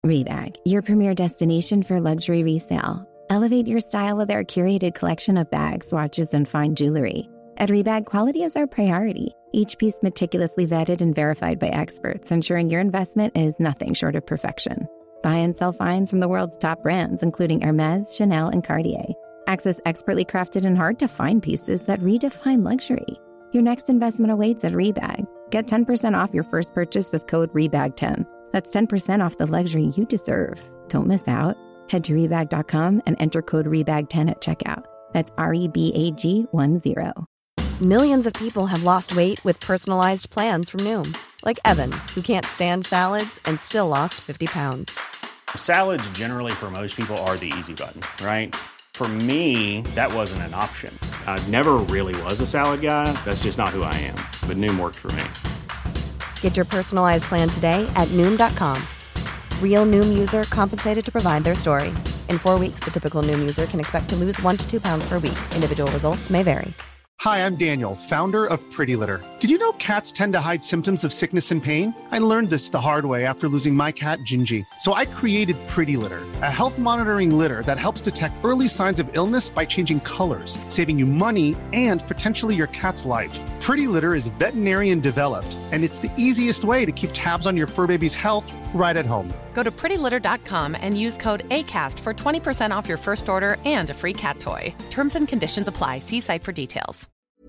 Rebag, your premier destination for luxury resale. Elevate your style with our curated collection of bags, watches, and fine jewelry. At Rebag, quality is our priority. Each piece meticulously vetted and verified by experts, ensuring your investment is nothing short of perfection. Buy and sell finds from the world's top brands, including Hermes, Chanel, and Cartier. Access expertly crafted and hard-to-find pieces that redefine luxury. Your next investment awaits at Rebag. Get 10% off your first purchase with code REBAG10. That's 10% off the luxury you deserve. Don't miss out. Head to Rebag.com and enter code REBAG10 at checkout. That's REBAG10. Millions of people have lost weight with personalized plans from Noom. Like Evan, who can't stand salads and still lost 50 pounds. Salads generally for most people are the easy button, right? For me, that wasn't an option. I never really was a salad guy. That's just not who I am. But Noom worked for me. Get your personalized plan today at Noom.com. Real Noom user compensated to provide their story. In 4 weeks, the typical Noom user can expect to lose 1 to 2 pounds per week. Individual results may vary. Hi, I'm Daniel, founder of Pretty Litter. Did you know cats tend to hide symptoms of sickness and pain? I learned this the hard way after losing my cat, Gingy. So I created Pretty Litter, a health monitoring litter that helps detect early signs of illness by changing colors, saving you money and potentially your cat's life. Pretty Litter is veterinarian developed, and it's the easiest way to keep tabs on your fur baby's health right at home. Go to prettylitter.com and use code ACAST for 20% off your first order and a free cat toy. Terms and conditions apply. See site for details.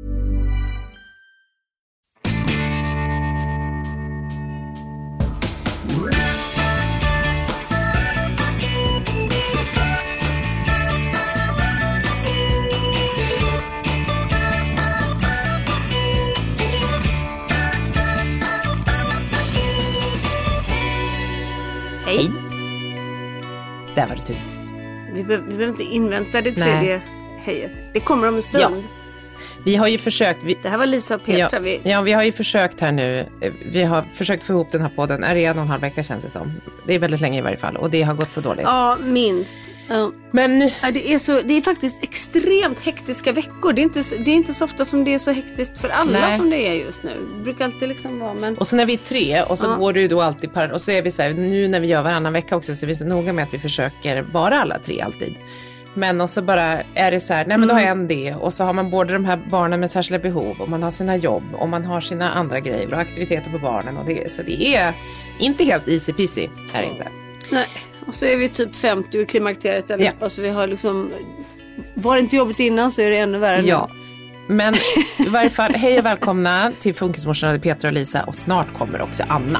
Hej. Där var det tyst. Vi behöver inte invänta det tredje hejet. Det kommer om en stund. Ja. Vi har ju försökt... Det här var Lisa och Petra. Vi har ju försökt här nu. Vi har försökt få ihop den här podden. Är det 1,5 vecka känns det som. Det är väldigt länge i varje fall. Och det har gått så dåligt. Ja, minst. Men nu... Det är faktiskt extremt hektiska veckor. Det är inte så ofta som det är så hektiskt för alla som det är just nu. Det brukar alltid liksom vara. Men... Och så när vi är 3 och så går det ju då alltid och så är vi så här, nu när vi gör varannan vecka också så är vi så noga med att vi försöker vara alla 3 alltid. Men och så bara är det så här, nej men då har en det. Och så har man både de här barnen med särskilda behov. Och man har sina jobb. Och man har sina andra grejer och aktiviteter på barnen. Och så det är inte helt easy peasy här inte. Nej, och så är vi typ 50 i klimakteriet. Alltså vi har liksom, var det inte jobbigt innan så är det ännu värre. Ja, men i varje fall, hej och välkomna till Funkismorsorna, Petra och Lisa. Och snart kommer också Anna.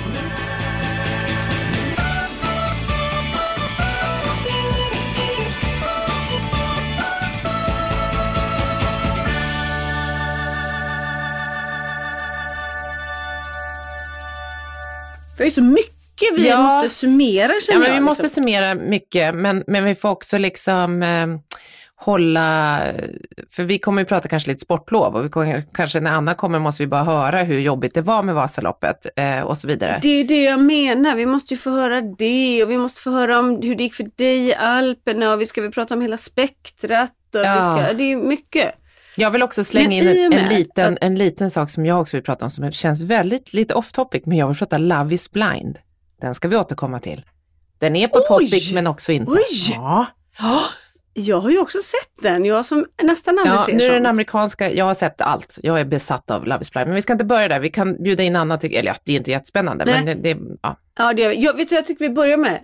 Det är så mycket vi måste summera. Men vi måste summera mycket. Men vi får också liksom hålla... För vi kommer ju prata kanske lite sportlov. Och vi kommer, kanske när Anna kommer måste vi bara höra hur jobbigt det var med Vasaloppet och så vidare. Det är det jag menar. Vi måste ju få höra det. Och vi måste få höra om hur det gick för dig i Alperna. Och vi ska väl prata om hela spektrat. Och det är mycket. Jag vill också slänga in en liten sak som jag också vill prata om som känns väldigt lite off topic, men jag vill prata Love is blind. Den ska vi återkomma till. Den är på topic men också inte. Ja. Jag har ju också sett den. Jag som nästan aldrig ser nu är den sånt. amerikanska. Jag har sett allt. Jag är besatt av Love is blind. Men vi ska inte börja där. Vi kan bjuda in Anna. Eller ja, det är inte jättespännande. Nej. Men det Ja, det är vi. Vet du vad jag tycker vi börjar med?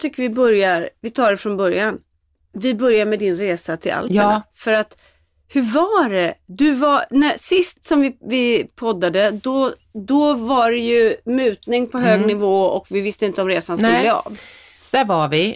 Vi tar det från början. Vi börjar med din resa till Alperna. Ja. För att hur var det? Sist som vi poddade, då var det ju mutning på hög nivå och vi visste inte om resan skulle bli av. Där var vi.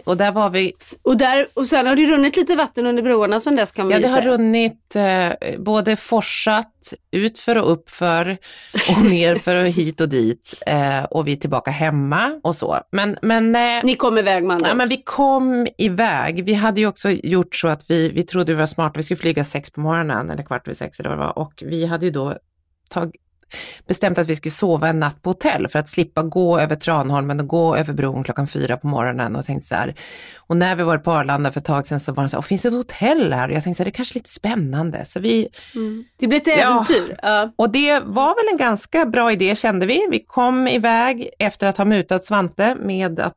Och sen har det runnit lite vatten under broarna som dess kan vi säga. Ja, det har runnit både forsat utför och uppför och nerför och hit och dit. Och vi är tillbaka hemma och så. Men ni kom iväg, man. Ja, men vi kom iväg. Vi hade ju också gjort så att vi trodde vi var smarta. Vi skulle flyga 6 på morgonen eller 5:15 eller vad det var. Och vi hade ju då bestämt att vi skulle sova en natt på hotell för att slippa gå över Tranholmen och gå över bron 4:00 på morgonen och tänkte så här. Och när vi var på Arlanda för ett tag sedan så var det så här, finns det ett hotell här? Och jag tänkte så här, det är kanske lite spännande. Så det blev ett äventyr. Och det var väl en ganska bra idé kände vi. Vi kom iväg efter att ha mutat Svante med att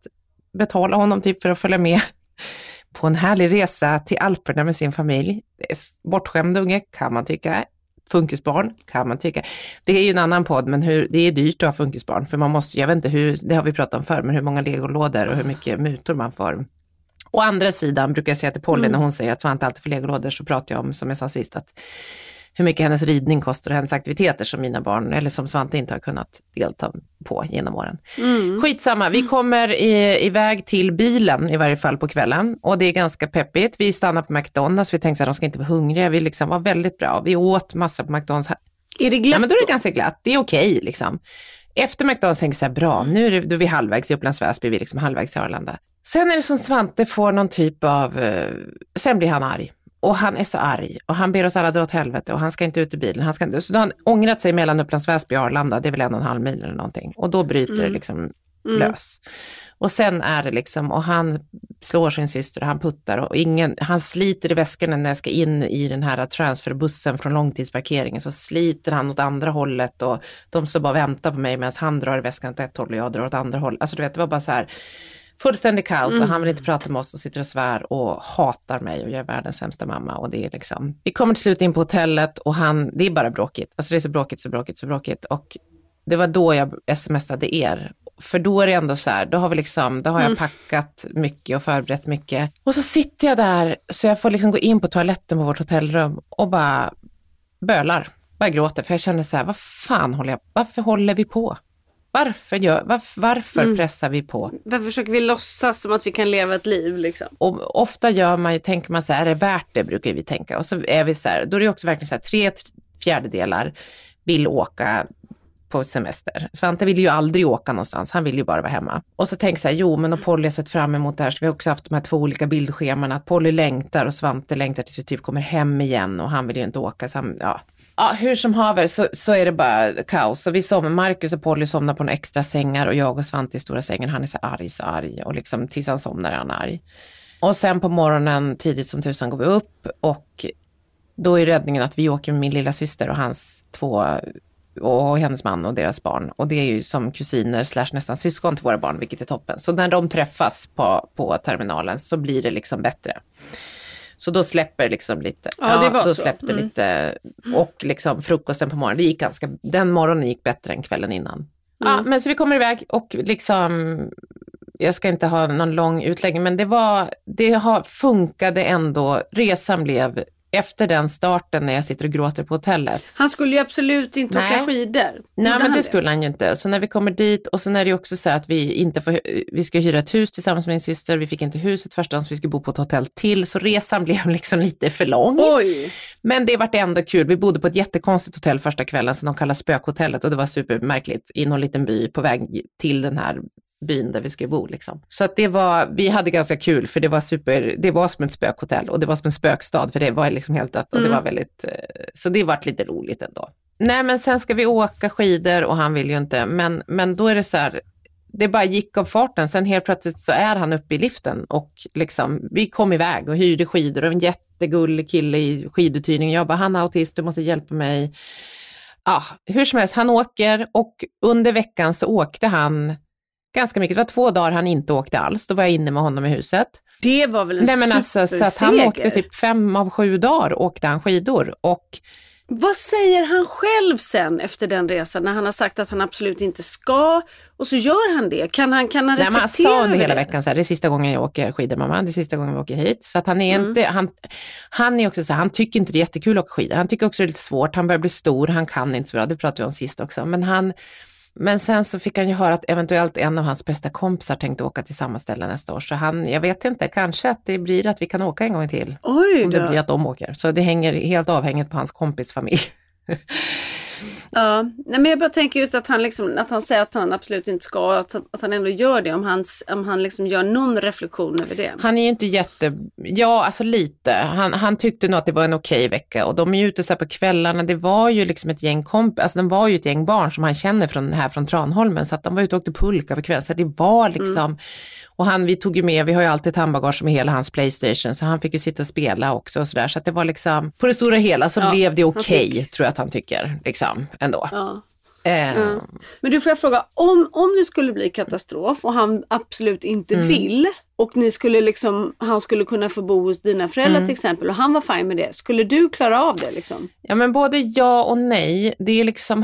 betala honom typ för att följa med på en härlig resa till Alperna med sin familj. Bortskämd unge kan man tycka. Funkisbarn kan man tycka. Det är ju en annan podd, men det är dyrt att ha funkisbarn. För man måste, jag vet inte hur, det har vi pratat om förr, men hur många legolådor och hur mycket mutor man får. Å andra sidan brukar jag säga till Polly när hon säger att Svante alltid får legolådor, så pratar jag om, som jag sa sist, att hur mycket hennes ridning kostar och hennes aktiviteter som mina barn, eller som Svante inte har kunnat delta på genom åren. Skitsamma, vi kommer iväg till bilen i varje fall på kvällen och det är ganska peppigt. Vi stannar på McDonald's, vi tänkte att de ska inte vara hungriga, vi liksom var väldigt bra. Vi åt massa på McDonald's. Är det glatt? Ja, men då är det ganska glatt, det är okej liksom. Efter McDonald's tänkte jag så här, bra, nu är vi halvvägs i Upplands Väsby, vi är liksom halvvägs i Arlanda. Sen är det som Svante får någon typ av, sen blir han arg. Och han är så arg och han ber oss alla dra åt helvete och han ska inte ut ur bilen. Så då har han ångrat sig mellan Upplands Väsby och Arlanda, det är väl 1,5 mil eller någonting. Och då bryter det liksom lös. Och sen är det liksom, och han slår sin syster och han puttar och han sliter i väskorna när jag ska in i den här transferbussen från långtidsparkeringen, så sliter han åt andra hållet och de så bara väntar på mig medan han drar i väskan åt ett håll och jag drar åt andra håll. Alltså du vet, det var bara så här fullständig kaos och han vill inte prata med oss och sitter och svär och hatar mig och jag är världens sämsta mamma och det är liksom, vi kommer till slut in på hotellet och det är bara bråkigt, alltså det är så bråkigt och det var då jag smsade er, för då är det ändå så här, då har jag packat mycket och förberett mycket och så sitter jag där så jag får liksom gå in på toaletten på vårt hotellrum och bara bara gråter, för jag känner så här, varför håller vi på? Varför pressar vi på? Varför försöker vi låtsas som att vi kan leva ett liv liksom? Och ofta tänker man så här, är det värt det, brukar vi tänka. Och så är vi så här, då är det också verkligen så här, 3/4 vill åka på semester. Svante vill ju aldrig åka någonstans, han vill ju bara vara hemma. Och så tänker jag så här, men och Polly har sett fram emot det här, så vi har också haft de här 2 olika bildscheman, att Polly längtar och Svante längtar tills vi typ kommer hem igen och han vill ju inte åka. Så ja, hur som haver så är det bara kaos. Så vi somnar, Marcus och Polly somnar på några extra sängar och jag och Svante i stora sängen, han är så arg och liksom tills han somnar är han arg. Och sen på morgonen tidigt som tusan går vi upp och då är räddningen att vi åker med min lilla syster och hans 2 och hennes man och deras barn. Och det är ju som kusiner / nästan syskon till våra barn, vilket är toppen. Så när de träffas på terminalen så blir det liksom bättre. Så då släpper liksom lite. Ja, det var då så. Släppte lite. Och liksom frukosten på morgonen, den morgonen gick bättre än kvällen innan. Ja, men så vi kommer iväg och liksom, jag ska inte ha någon lång utläggning, men det funkade ändå. Resan blev, efter den starten när jag sitter och gråter på hotellet. Han skulle ju absolut inte åka skidor. Nej, men det skulle han ju inte. Så när vi kommer dit, och sen är det ju också så att vi ska hyra ett hus tillsammans med min syster. Vi fick inte huset först, så vi skulle bo på ett hotell till. Så resan blev liksom lite för lång. Oj! Men det vart ändå kul. Vi bodde på ett jättekonstigt hotell första kvällen som de kallar spökhotellet. Och det var supermärkligt. I någon liten by på väg till den här byn där vi ska bo liksom. Så att vi hade ganska kul, för det var som ett spökhotell och det var som en spökstad, för det var liksom helt och det var väldigt, så det vart lite roligt ändå. Nej, men sen ska vi åka skidor och han vill ju inte, men då är det så här, det bara gick av farten. Sen helt plötsligt så är han uppe i liften och liksom, vi kom iväg och hyrde skidor och en jättegullig kille i skiduthyrning. Jag bara, han är autist, du måste hjälpa mig. Ja, hur som helst, han åker och under veckan så åkte han ganska mycket. Det var 2 dagar han inte åkte alls. Då var jag inne med honom i huset. Det var väl en superseger. Så att han åkte typ 5 av 7 dagar åkte han skidor. Och vad säger han själv sen efter den resan, när han har sagt att han absolut inte ska, och så gör han det? Kan han reflektera? Han sa under hela veckan så här, det är sista gången jag åker skidor, mamma. Det är sista gången vi åker hit. Så att han är inte, han är också så här, han tycker inte det är jättekul att åka skidor. Han tycker också det är lite svårt. Han börjar bli stor, han kan inte så bra. Det pratade vi om sist också. Men sen så fick han ju höra att eventuellt en av hans bästa kompisar tänkte åka till samma ställe nästa år. Så jag vet inte, kanske att det blir att vi kan åka en gång till. Oj då. Om det blir att de åker. Så det hänger helt avhängigt på hans kompis familj. Ja, men jag bara tänker just att han säger att han absolut inte ska, att han ändå gör det, om han liksom gör någon reflektion över det. Han är ju inte alltså lite. Han tyckte nog att det var en okej vecka, och de är ju ute så här på kvällarna. Det var ju liksom ett gäng de var ju ett gäng barn som han känner från Tranholmen, så att de var ute och åkte pulka på kvällen, så det var liksom och vi tog ju med, vi har ju alltid ett handbagage med hela hans PlayStation, så han fick ju sitta och spela också och sådär, så att det var liksom, på det stora hela så blev det okej, tror jag att han tycker liksom ändå. Ja. Men du, får jag fråga, om det skulle bli katastrof och han absolut inte vill och ni skulle liksom, han skulle kunna få bo hos dina föräldrar till exempel och han var fine med det, skulle du klara av det liksom? Ja, men både ja och nej. Det är liksom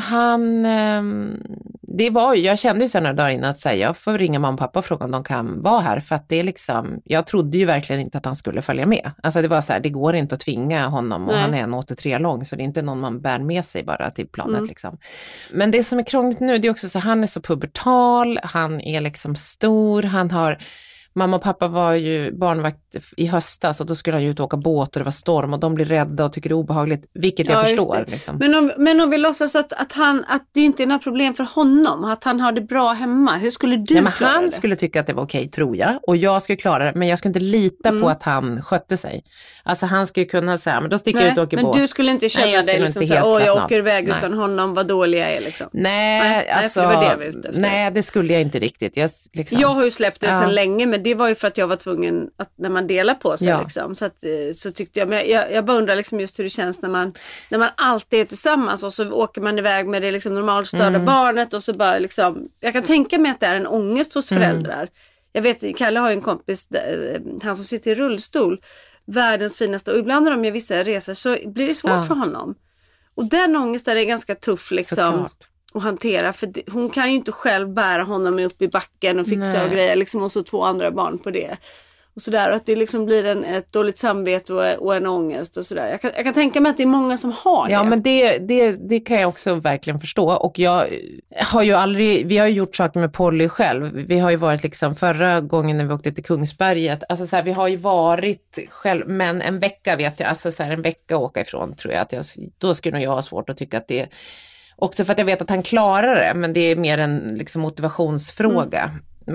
jag kände ju sen några dagar innan att säga, jag får ringa mamma och pappa och fråga om de kan vara här, för att det är liksom, jag trodde ju verkligen inte att han skulle följa med. Alltså det var så här, det går inte att tvinga honom och han är 1,83 lång, så det är inte någon man bär med sig bara till planet liksom. Men det som är krångligt nu, det är också så, han är så pubertal, han är liksom stor, han har... Mamma och pappa var ju barnvakt i höstas och då skulle han ju ut och åka båt och det var storm och de blir rädda och tycker det är obehagligt, vilket jag förstår. Liksom. Men om vi låtsas att det inte är några problem för honom, att han har det bra hemma, hur skulle du klara han det? Skulle tycka att det var okej, tror jag, och jag skulle klara det, men jag skulle inte lita på att han skötte sig. Alltså han skulle kunna säga, men då sticker jag ut och åker båt. Men du skulle inte känna dig liksom så, jag åker iväg utan honom, vad dålig jag är liksom. Nej, alltså, det var det jag var ute efter. Nej, det skulle jag inte riktigt. Jag har ju släppt det sedan länge, men det var ju för att jag var tvungen att, när man delar på sig liksom, så tyckte jag, men jag bara undrar liksom just hur det känns när man alltid är tillsammans och så åker man iväg med det liksom normalstörda barnet och så bara liksom, jag kan tänka mig att det är en ångest hos föräldrar. Jag vet, Kalle har ju en kompis, han som sitter i rullstol, världens finaste, och ibland när de gör vissa resor så blir det svårt för honom. Och den ångesten är ganska tuff liksom att hantera, för hon kan ju inte själv bära honom upp i backen och fixa och grejer liksom, och så 2 andra barn på det. Och sådär, att det liksom blir ett dåligt samvete och en ångest och sådär. Jag kan tänka mig att det är många som har det. Ja, men det kan jag också verkligen förstå. Och jag har ju aldrig, vi har ju gjort saker med Polly själv. Vi har ju varit liksom förra gången när vi åkte till Kungsberget. Alltså så här, vi har ju varit själv, men en vecka vet jag, alltså så här, en vecka åka ifrån tror jag att då skulle nog jag ha svårt att tycka att det, också för att jag vet att han klarar det, men det är mer en liksom motivationsfråga.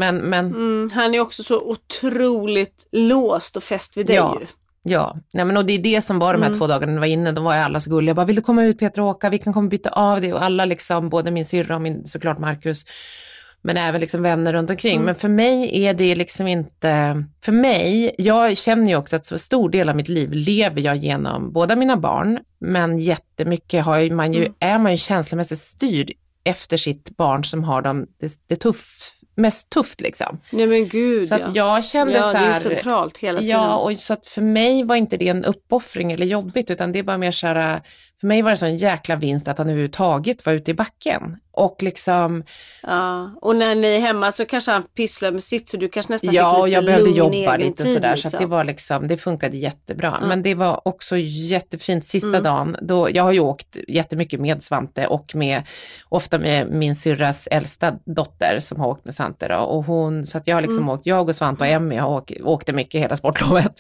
Men han är också så otroligt låst och fäst vid dig ju. Ja, nej, men och det är det som var de här 2 dagarna när var inne, de var ju alla så gulliga. Jag bara, vill du komma ut Peter och åka? Vi kan komma och byta av det. Och alla liksom, både min syrra och min såklart Marcus, men även liksom vänner runt omkring. Men för mig är det liksom inte, för mig, jag känner ju också att så stor del av mitt liv lever jag genom båda mina barn, men jättemycket är man ju känslomässigt styrd efter sitt barn som har det mest tufft liksom. Nej men gud, så att jag kände så här, det är centralt hela tiden. Ja, och så att för mig var inte det en uppoffring eller jobbigt, utan det var mer så här, för mig var det så en jäkla vinst att han överhuvudtaget var ute i backen. Och liksom... Ja, och när ni är hemma så kanske han pysslar med sitt, så du kanske nästan fick lite och jag behövde jobba lite tid, sådär, liksom. så att det var liksom, det funkade jättebra. Men det var också jättefint sista dagen, då jag har ju åkt jättemycket med Svante och ofta med min syrras äldsta dotter som har åkt med Svante då, och hon, så att jag har liksom åkt, jag och Svante och Emmy har åkte mycket hela sportlovet.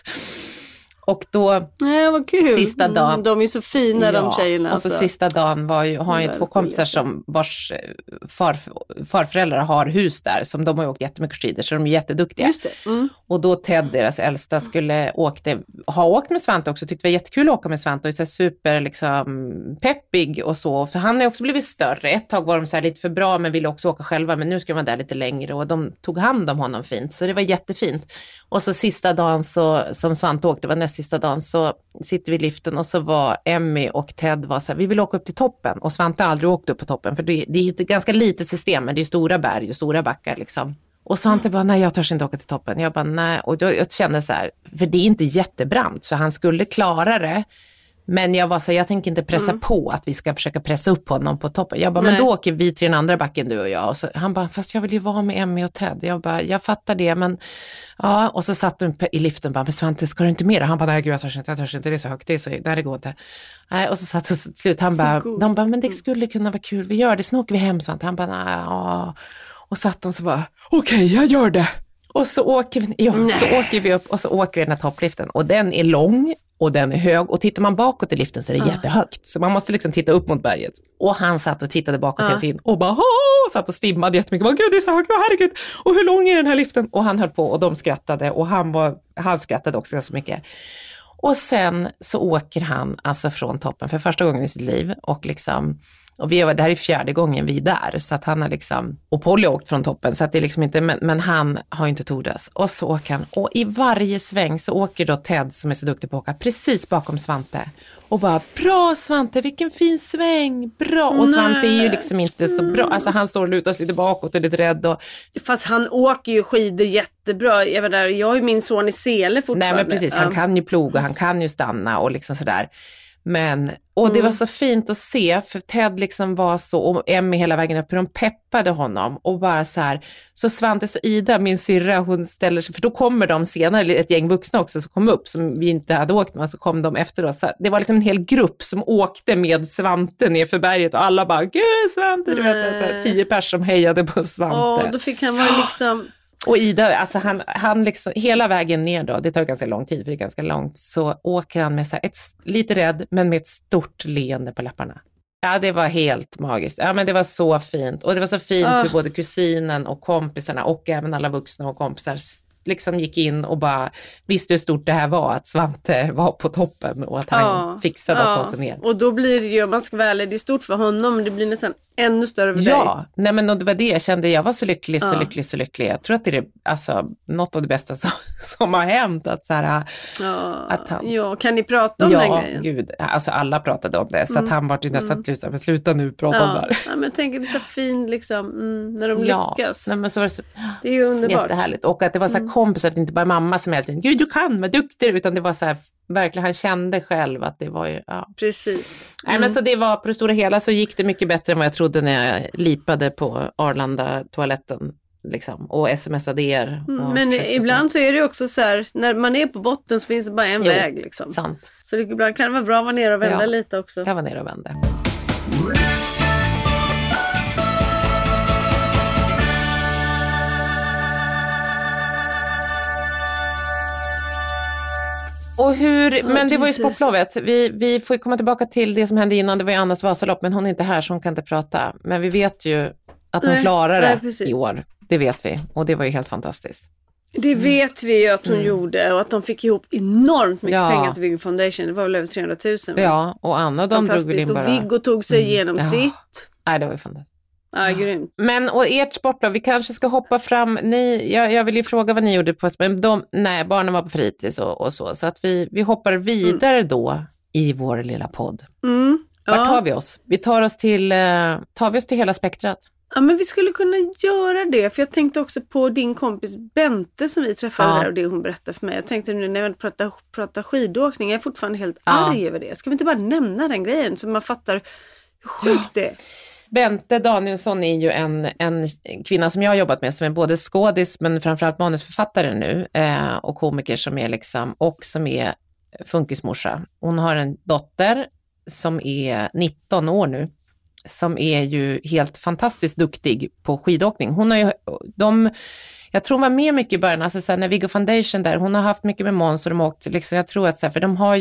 Och då vad kul. Sista dagen, de är så fina de tjejerna. Och så sista dagen har han ju 2 kompisar som vars farföräldrar har hus där, som de har ju åkt jättemycket skidor, så de är jätteduktiga. Just det. Och då Ted, deras äldsta, skulle ha åkt med Svante också, tyckte det var jättekul att åka med Svante och så super liksom peppig och så, för han har också blivit större. Ett tag var de så här lite för bra men ville också åka själva, men nu ska man där lite längre, och de tog hand om honom fint, så det var jättefint. Och så sista dagen som Svante åkte, var näst sista dagen, så sitter vi i liften och så var Emmy och Ted var så här, vi vill åka upp till toppen, och Svante har aldrig åkt upp på toppen, för det är ett ganska litet system, men det är stora berg och stora backar liksom. Och Svante bara, nej jag törs inte åka till toppen. Jag bara, nej, och då, jag kände så här, för det är inte jättebrant, så han skulle klara det. Men jag var så här, jag tänker inte pressa på att vi ska försöka pressa upp honom på toppen. Jag bara, men då åker vi till den andra backen du och jag. Och så, han bara, fast jag vill ju vara med Emmy och Ted. Jag bara, jag fattar det, men ja. Och så satt de i liften bara, men Svante, ska du inte med? Han bara, nej gud jag törs inte, det är så högt, det går inte. Nej, och så satt så slut, han bara, de bara, men det skulle kunna vara kul, vi gör det, sen åker vi hem, Svante. Han bara, nej, och satt de så bara, okej, jag gör det. Och så åker vi upp och så åker vi den här toppliften, och den är lång och den är hög, och tittar man bakåt i liften så är det jättehögt, så man måste liksom titta upp mot berget. Och han satt och tittade bakåt hela tiden och bara satt och stimmade jättemycket. Gud, det är så högt, herregud, och hur lång är den här liften? Och han höll på och de skrattade, och han skrattade också så mycket. Och sen så åker han alltså från toppen för första gången i sitt liv, och liksom, Och det här är 4:e gången vi är där, så att han har liksom, och Polly har åkt från toppen, så att det är liksom inte, men han har inte tordas. Och så åker han, och i varje sväng så åker då Ted, som är så duktig på att åka, precis bakom Svante. Och bara, bra Svante, vilken fin sväng, bra. Och Svante är ju liksom inte så bra, alltså han står och lutas lite bakåt och är lite rädd. Och... Fast han åker ju skidor jättebra, jag har ju min son i Sele fortfarande. Nej men precis, han kan ju ploga, han kan ju stanna och liksom sådär. Men, och det var så fint att se, för Ted liksom var så, och Emmy hela vägen upp, hur de peppade honom och bara så här, så Svante och Ida, min syrra, hon ställer sig, för då kommer de senare, ett gäng vuxna också som kom upp, som vi inte hade åkt med, så kom de efter oss, så det var liksom en hel grupp som åkte med Svante ner för berget och alla bara, gud Svante, du vet, 10 personer som hejade på Svante. Då fick han vara liksom... Och Ida, alltså han liksom, hela vägen ner då, det tar ganska lång tid för det är ganska långt, så åker han med så här lite rädd, men med ett stort leende på läpparna. Ja, det var helt magiskt. Ja, men det var så fint. Och det var så fint hur både kusinen och kompisarna och även alla vuxna och kompisar liksom gick in och bara visste hur stort det här var, att Svante var på toppen och att han fixade att ta sig ner. Och då blir det ju, man ska väl, det är stort för honom, men det blir nästan ännu större för dig. Ja, nej men det var det jag kände, jag var så lycklig. Jag tror att det är alltså något av det bästa som har hänt, att så här, att han... Ja, kan ni prata om den grejen? Ja, gud, alltså alla pratade om det, så att han var ju nästan tusen, men sluta nu prata om det här. Ja, men jag tänker det är så fint liksom, när de lyckas. Nej, men så var det, så, det är ju underbart. Jättehärligt, och att det var så här kompisar, att det inte bara mamma som hela tiden, gud du kan, vad duktig, utan det var så här, verkligen, han kände själv att det var ju, Precis. Nej, men så det var, på det stora hela så gick det mycket bättre än vad jag trodde när jag lipade på Arlanda-toaletten liksom, och smsade er. Men ibland så är det också så här, när man är på botten så finns det bara en väg liksom. Sant. Så det ibland kan det vara bra att vara ner och vända lite också. Jag var ner och vände. Och men det var ju sportlovet. Vi får ju komma tillbaka till det som hände innan. Det var ju Annas Vasalopp, men hon är inte här så hon kan inte prata. Men vi vet ju att hon klarar det i år. Det vet vi. Och det var ju helt fantastiskt. Det vet vi ju att hon gjorde, och att de fick ihop enormt mycket pengar till Viggo Foundation. Det var väl över 300 000. Ja, och Anna, de drog väl in bara... Och Viggo tog sig igenom sitt. Nej, det var ju fantastiskt. Ja, grymt. Men, och ert sport då, vi kanske ska hoppa fram, jag vill ju fråga vad ni gjorde på, men barnen var på fritids och så att vi hoppar vidare då i vår lilla podd. Vart tar vi oss? Vi tar oss till hela spektrat. Ja, men vi skulle kunna göra det, för jag tänkte också på din kompis Bente som vi träffade där, och det hon berättade för mig. Jag tänkte nu när vi pratar skidåkning, jag är fortfarande helt arg över det. Ska vi inte bara nämna den grejen så man fattar hur sjukt det är? Bente Danielsson är ju en kvinna som jag har jobbat med, som är både skådis men framförallt manusförfattare nu, och komiker som är liksom, och som är funkismorsa. Hon har en dotter som är 19 år nu, som är ju helt fantastiskt duktig på skidåkning. Hon har ju, jag tror hon var med mycket i början, alltså så här, när Viggo Foundation där, hon har haft mycket med Måns och de åkt, liksom, jag tror att så här, för de har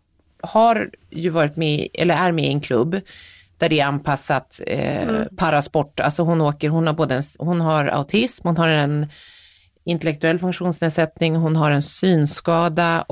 ju varit med, eller är med i en klubb där det är anpassat parasport. Alltså hon har autism, hon har en intellektuell funktionsnedsättning, hon har en synskada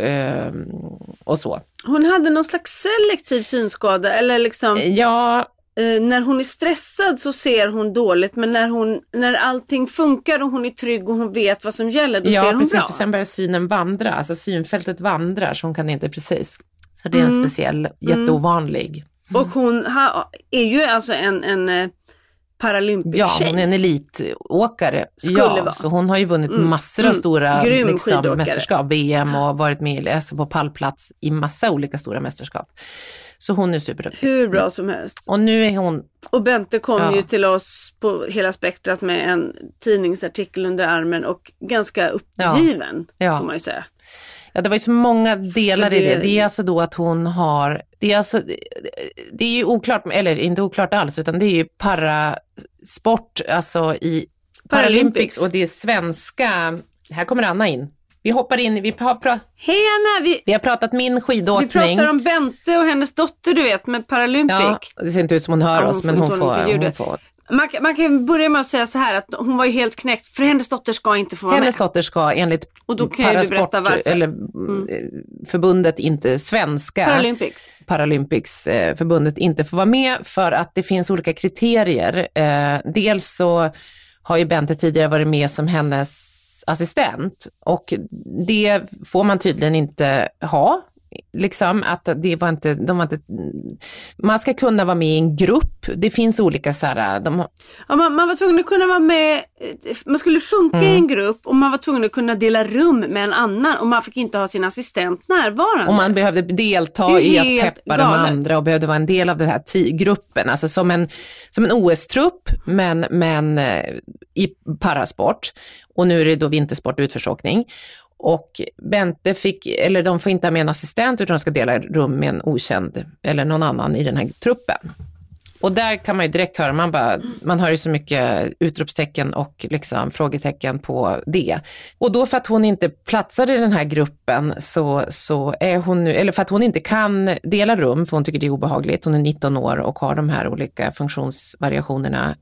och så. Hon hade någon slags selektiv synskada, eller liksom... Ja. När hon är stressad så ser hon dåligt, men när allting funkar och hon är trygg och hon vet vad som gäller, då ser hon precis, bra. För sen börjar synen vandra, alltså synfältet vandrar, så hon kan inte precis. Så det är en speciell, jätteovanlig. Och hon är ju alltså en paralympic tjej. Ja, hon är en elitåkare. Så hon har ju vunnit massor av stora liksom, mästerskap, VM, och varit med alltså, på pallplats i massa olika stora mästerskap. Så hon är superduktig. Hur bra som helst. Och nu är hon... Och Bente kom ju till oss på hela spektrat med en tidningsartikel under armen, och ganska uppgiven, får man ju säga. Ja, det var ju så många delar i det. Det är alltså då att hon har... Det är ju oklart, eller inte oklart alls, utan det är ju parasport, alltså i Paralympics, och det är svenska... Här kommer Anna in. Vi hoppar in, Hej Anna! Vi har pratat min skidåkning. Vi pratar om Bente och hennes dotter, du vet, med Paralympic. Ja, det ser inte ut som hon hör oss, men hon får... Man kan börja med att säga så här att hon var ju helt knäckt, för hennes dotter ska inte få vara hennes med. Dotter ska enligt och då kan du berätta varför. Eller förbundet, inte svenska Paralympics förbundet inte får vara med för att det finns olika kriterier. Dels så har ju Bente tidigare varit med som hennes assistent och det får man tydligen inte ha. Liksom att de var inte, man ska kunna vara med i en grupp. Det finns olika så här, man var tvungen att kunna vara med, man skulle funka i en grupp och man var tvungen att kunna dela rum med en annan och man fick inte ha sin assistent närvarande. Och man behövde delta i att peppa de andra och behövde vara en del av den här gruppen, alltså som en OS-trupp men i parasport, och nu är det då vintersport och utförsåkning. Och Bente de får inte ha med en assistent utan de ska dela rum med en okänd eller någon annan i den här truppen. Och där kan man ju direkt höra, man hör ju så mycket utropstecken och liksom frågetecken på det. Och då för att hon inte platsar i den här gruppen så är hon nu, eller för att hon inte kan dela rum för hon tycker det är obehagligt, hon är 19 år och har de här olika funktionsvariationerna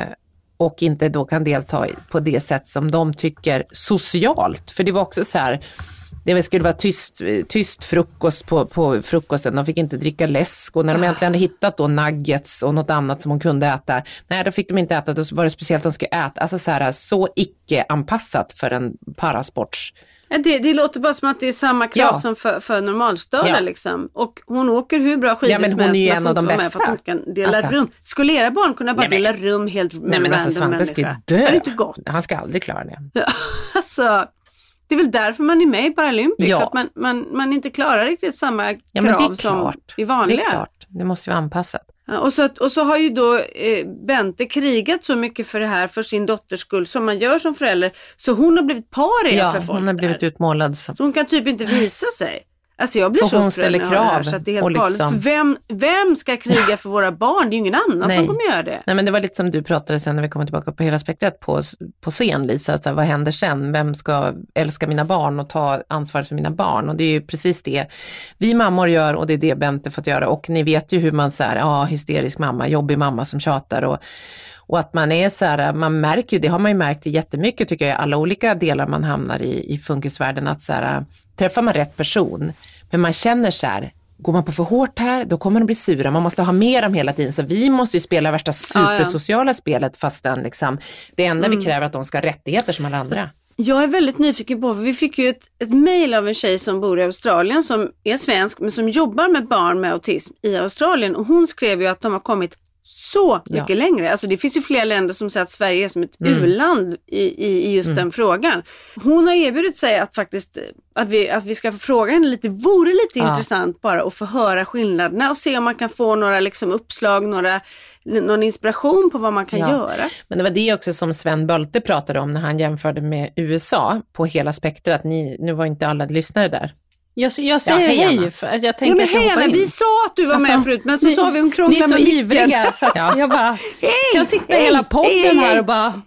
och inte då kan delta på det sätt som de tycker socialt. För det var också så här, det skulle vara tyst frukost på frukosten. De fick inte dricka läsk och när de äntligen hade hittat då nuggets och något annat som hon kunde äta, nej då fick de inte äta, då var det speciellt att de skulle äta. Alltså så icke-anpassat för en parasports. Det låter bara som att det är samma krav som för normalstörda liksom. Och hon åker hur bra skidor men hon är ju en av de bästa. För att hon kan dela rum. Skulle era barn kunna bara dela rum helt med en random människa? Ska dö. Det är inte gott. Han ska aldrig klara det. Alltså, det är väl därför man är med i Paralympics. För att man inte klarar riktigt samma krav som i vanliga. Det är klart, det måste ju anpassat. Och så har ju då Bente krigat så mycket för det här för sin dotters skull som man gör som förälder. Så hon har blivit paria för folk. Hon har blivit utmålad. Så hon kan typ inte visa sig. Alltså jag blir så hon ställer krav. Här, så att det är helt liksom. För vem ska kriga för våra barn? Det är ju ingen annan som kommer göra det. Nej, men det var lite som du pratade sen när vi kommer tillbaka på hela spektrat på scen, Lisa. Alltså, vad händer sen? Vem ska älska mina barn och ta ansvaret för mina barn? Och det är ju precis det vi mammor gör och det är det Bente fått göra. Och ni vet ju hur man säger, hysterisk mamma, jobbig mamma som tjatar och att man är så här, man märker ju, det har man ju märkt jättemycket tycker jag, i alla olika delar man hamnar i funkisvärlden, att så här, träffar man rätt person, men man känner så här, går man på för hårt här, då kommer de bli sura, man måste ha med dem hela tiden, så vi måste ju spela värsta supersociala spelet fastän liksom, det enda vi kräver att de ska ha rättigheter som alla andra. Jag är väldigt nyfiken på, vi fick ju ett mejl av en tjej som bor i Australien som är svensk men som jobbar med barn med autism i Australien, och hon skrev ju att de har kommit så mycket längre. Alltså det finns ju flera länder som säger att Sverige är som ett u-land i just den frågan. Hon har erbjudit sig att faktiskt att vi ska få fråga henne lite, vore lite intressant bara att få höra skillnaderna och se om man kan få några liksom uppslag, någon inspiration på vad man kan göra. Men det var det också som Sven Bölte pratade om när han jämförde med USA på hela spektrat. Nu var inte alla lyssnare där. Jag säger hej för att jag tänker hej Anna, vi sa att du var med förut, men så sa vi hon krånglar med micken. Ni är så ivriga så att jag bara kan sitta hela podden här och bara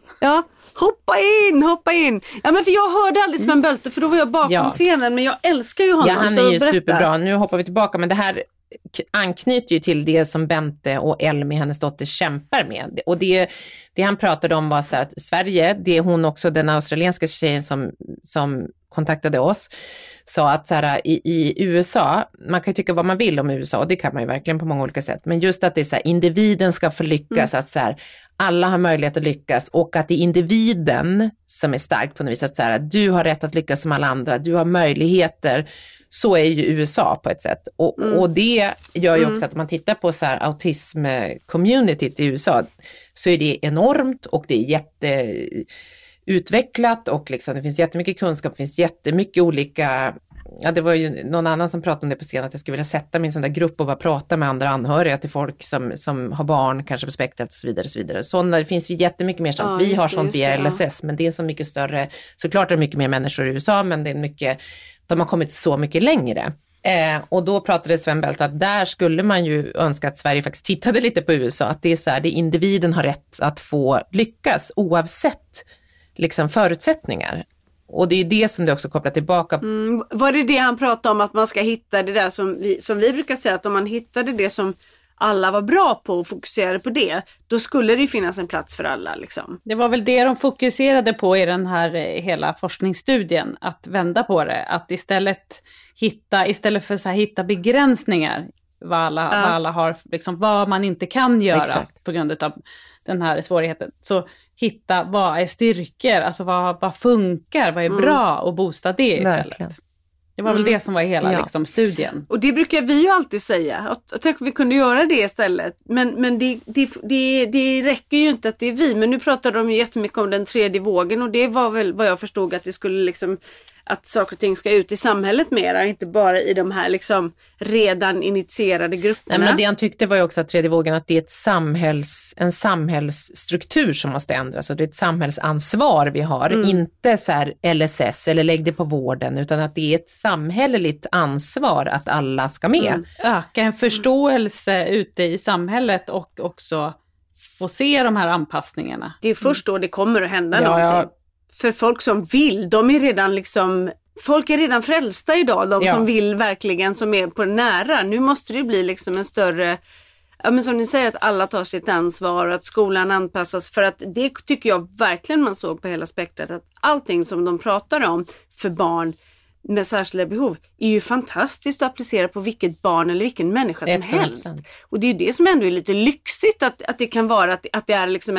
hoppa in. Ja, men för jag hörde aldrig Sven Bölte för då var jag bakom scenen, men jag älskar ju honom. Ja, han är ju superbra. Nu hoppar vi tillbaka, men det här anknyter ju till det som Bente och Elmi, hennes dotter, kämpar med. Och det han pratade om var så att Sverige, det är hon också, den australienska tjejen som kontaktade oss, sa att så här, i USA, man kan ju tycka vad man vill om USA, och det kan man ju verkligen på många olika sätt, men just att det är så här, individen ska få lyckas, att så här, alla har möjlighet att lyckas, och att det är individen som är stark på något vis, att så här, du har rätt att lyckas som alla andra, du har möjligheter. Så är ju USA på ett sätt. Och det gör ju också att om man tittar på så här autism-communityt i USA, så är det enormt och det är jätteutvecklat och liksom, det finns jättemycket kunskap, det finns jättemycket olika. Ja, det var ju någon annan som pratade om det på scenen, att jag skulle vilja sätta min sån där grupp och bara prata med andra anhöriga till folk som har barn, kanske på spektrat och så vidare och så vidare. Sådana, det finns ju jättemycket mer sånt. Vi har sånt via LSS, men det är en så mycket större, såklart är det mycket mer människor i USA, men det är mycket, de har kommit så mycket längre. Och då pratade Sven Bält att där skulle man ju önska att Sverige faktiskt tittade lite på USA, att det är så här, det individen har rätt att få lyckas oavsett liksom förutsättningar. Och det är ju det som det också kopplar tillbaka. Var det han pratade om, att man ska hitta det där som vi brukar säga, att om man hittade det som alla var bra på och fokuserade på det, då skulle det ju finnas en plats för alla liksom. Det var väl det de fokuserade på i den här hela forskningsstudien, att vända på det, att istället för så här, hitta begränsningar vad alla har, liksom, vad man inte kan göra på grund av den här svårigheten, så hitta vad är styrkor, alltså vad funkar, vad är bra, och boosta det istället. Verkligen. Det var väl det som var hela liksom, studien. Och det brukar vi ju alltid säga. Att tänk om vi kunde göra det istället. Men det räcker ju inte att det är vi. Men nu pratar de ju jättemycket om den tredje vågen. Och det var väl vad jag förstod att det skulle liksom... Att saker och ting ska ut i samhället mera, inte bara i de här liksom redan initierade grupperna. Nej, men det han tyckte var ju också att tredje vågen, att det är en samhällsstruktur som måste ändras. Och det är ett samhällsansvar vi har. Inte så här LSS eller lägg det på vården, utan att det är ett samhälleligt ansvar att alla ska med. Öka en förståelse ute i samhället och också få se de här anpassningarna. Det är först då det kommer att hända någonting. För folk som vill, de är redan liksom, folk är redan frälsta idag, de som vill verkligen, som är på nära. Nu måste det bli liksom en större, men som ni säger, att alla tar sitt ansvar och att skolan anpassas, för att det tycker jag verkligen man såg på hela spektrat, att allting som de pratar om för barn med särskilda behov är ju fantastiskt att applicera på vilket barn eller vilken människa som 100%. Helst. Och det är ju det som ändå är lite lyxigt, att det kan vara att det är liksom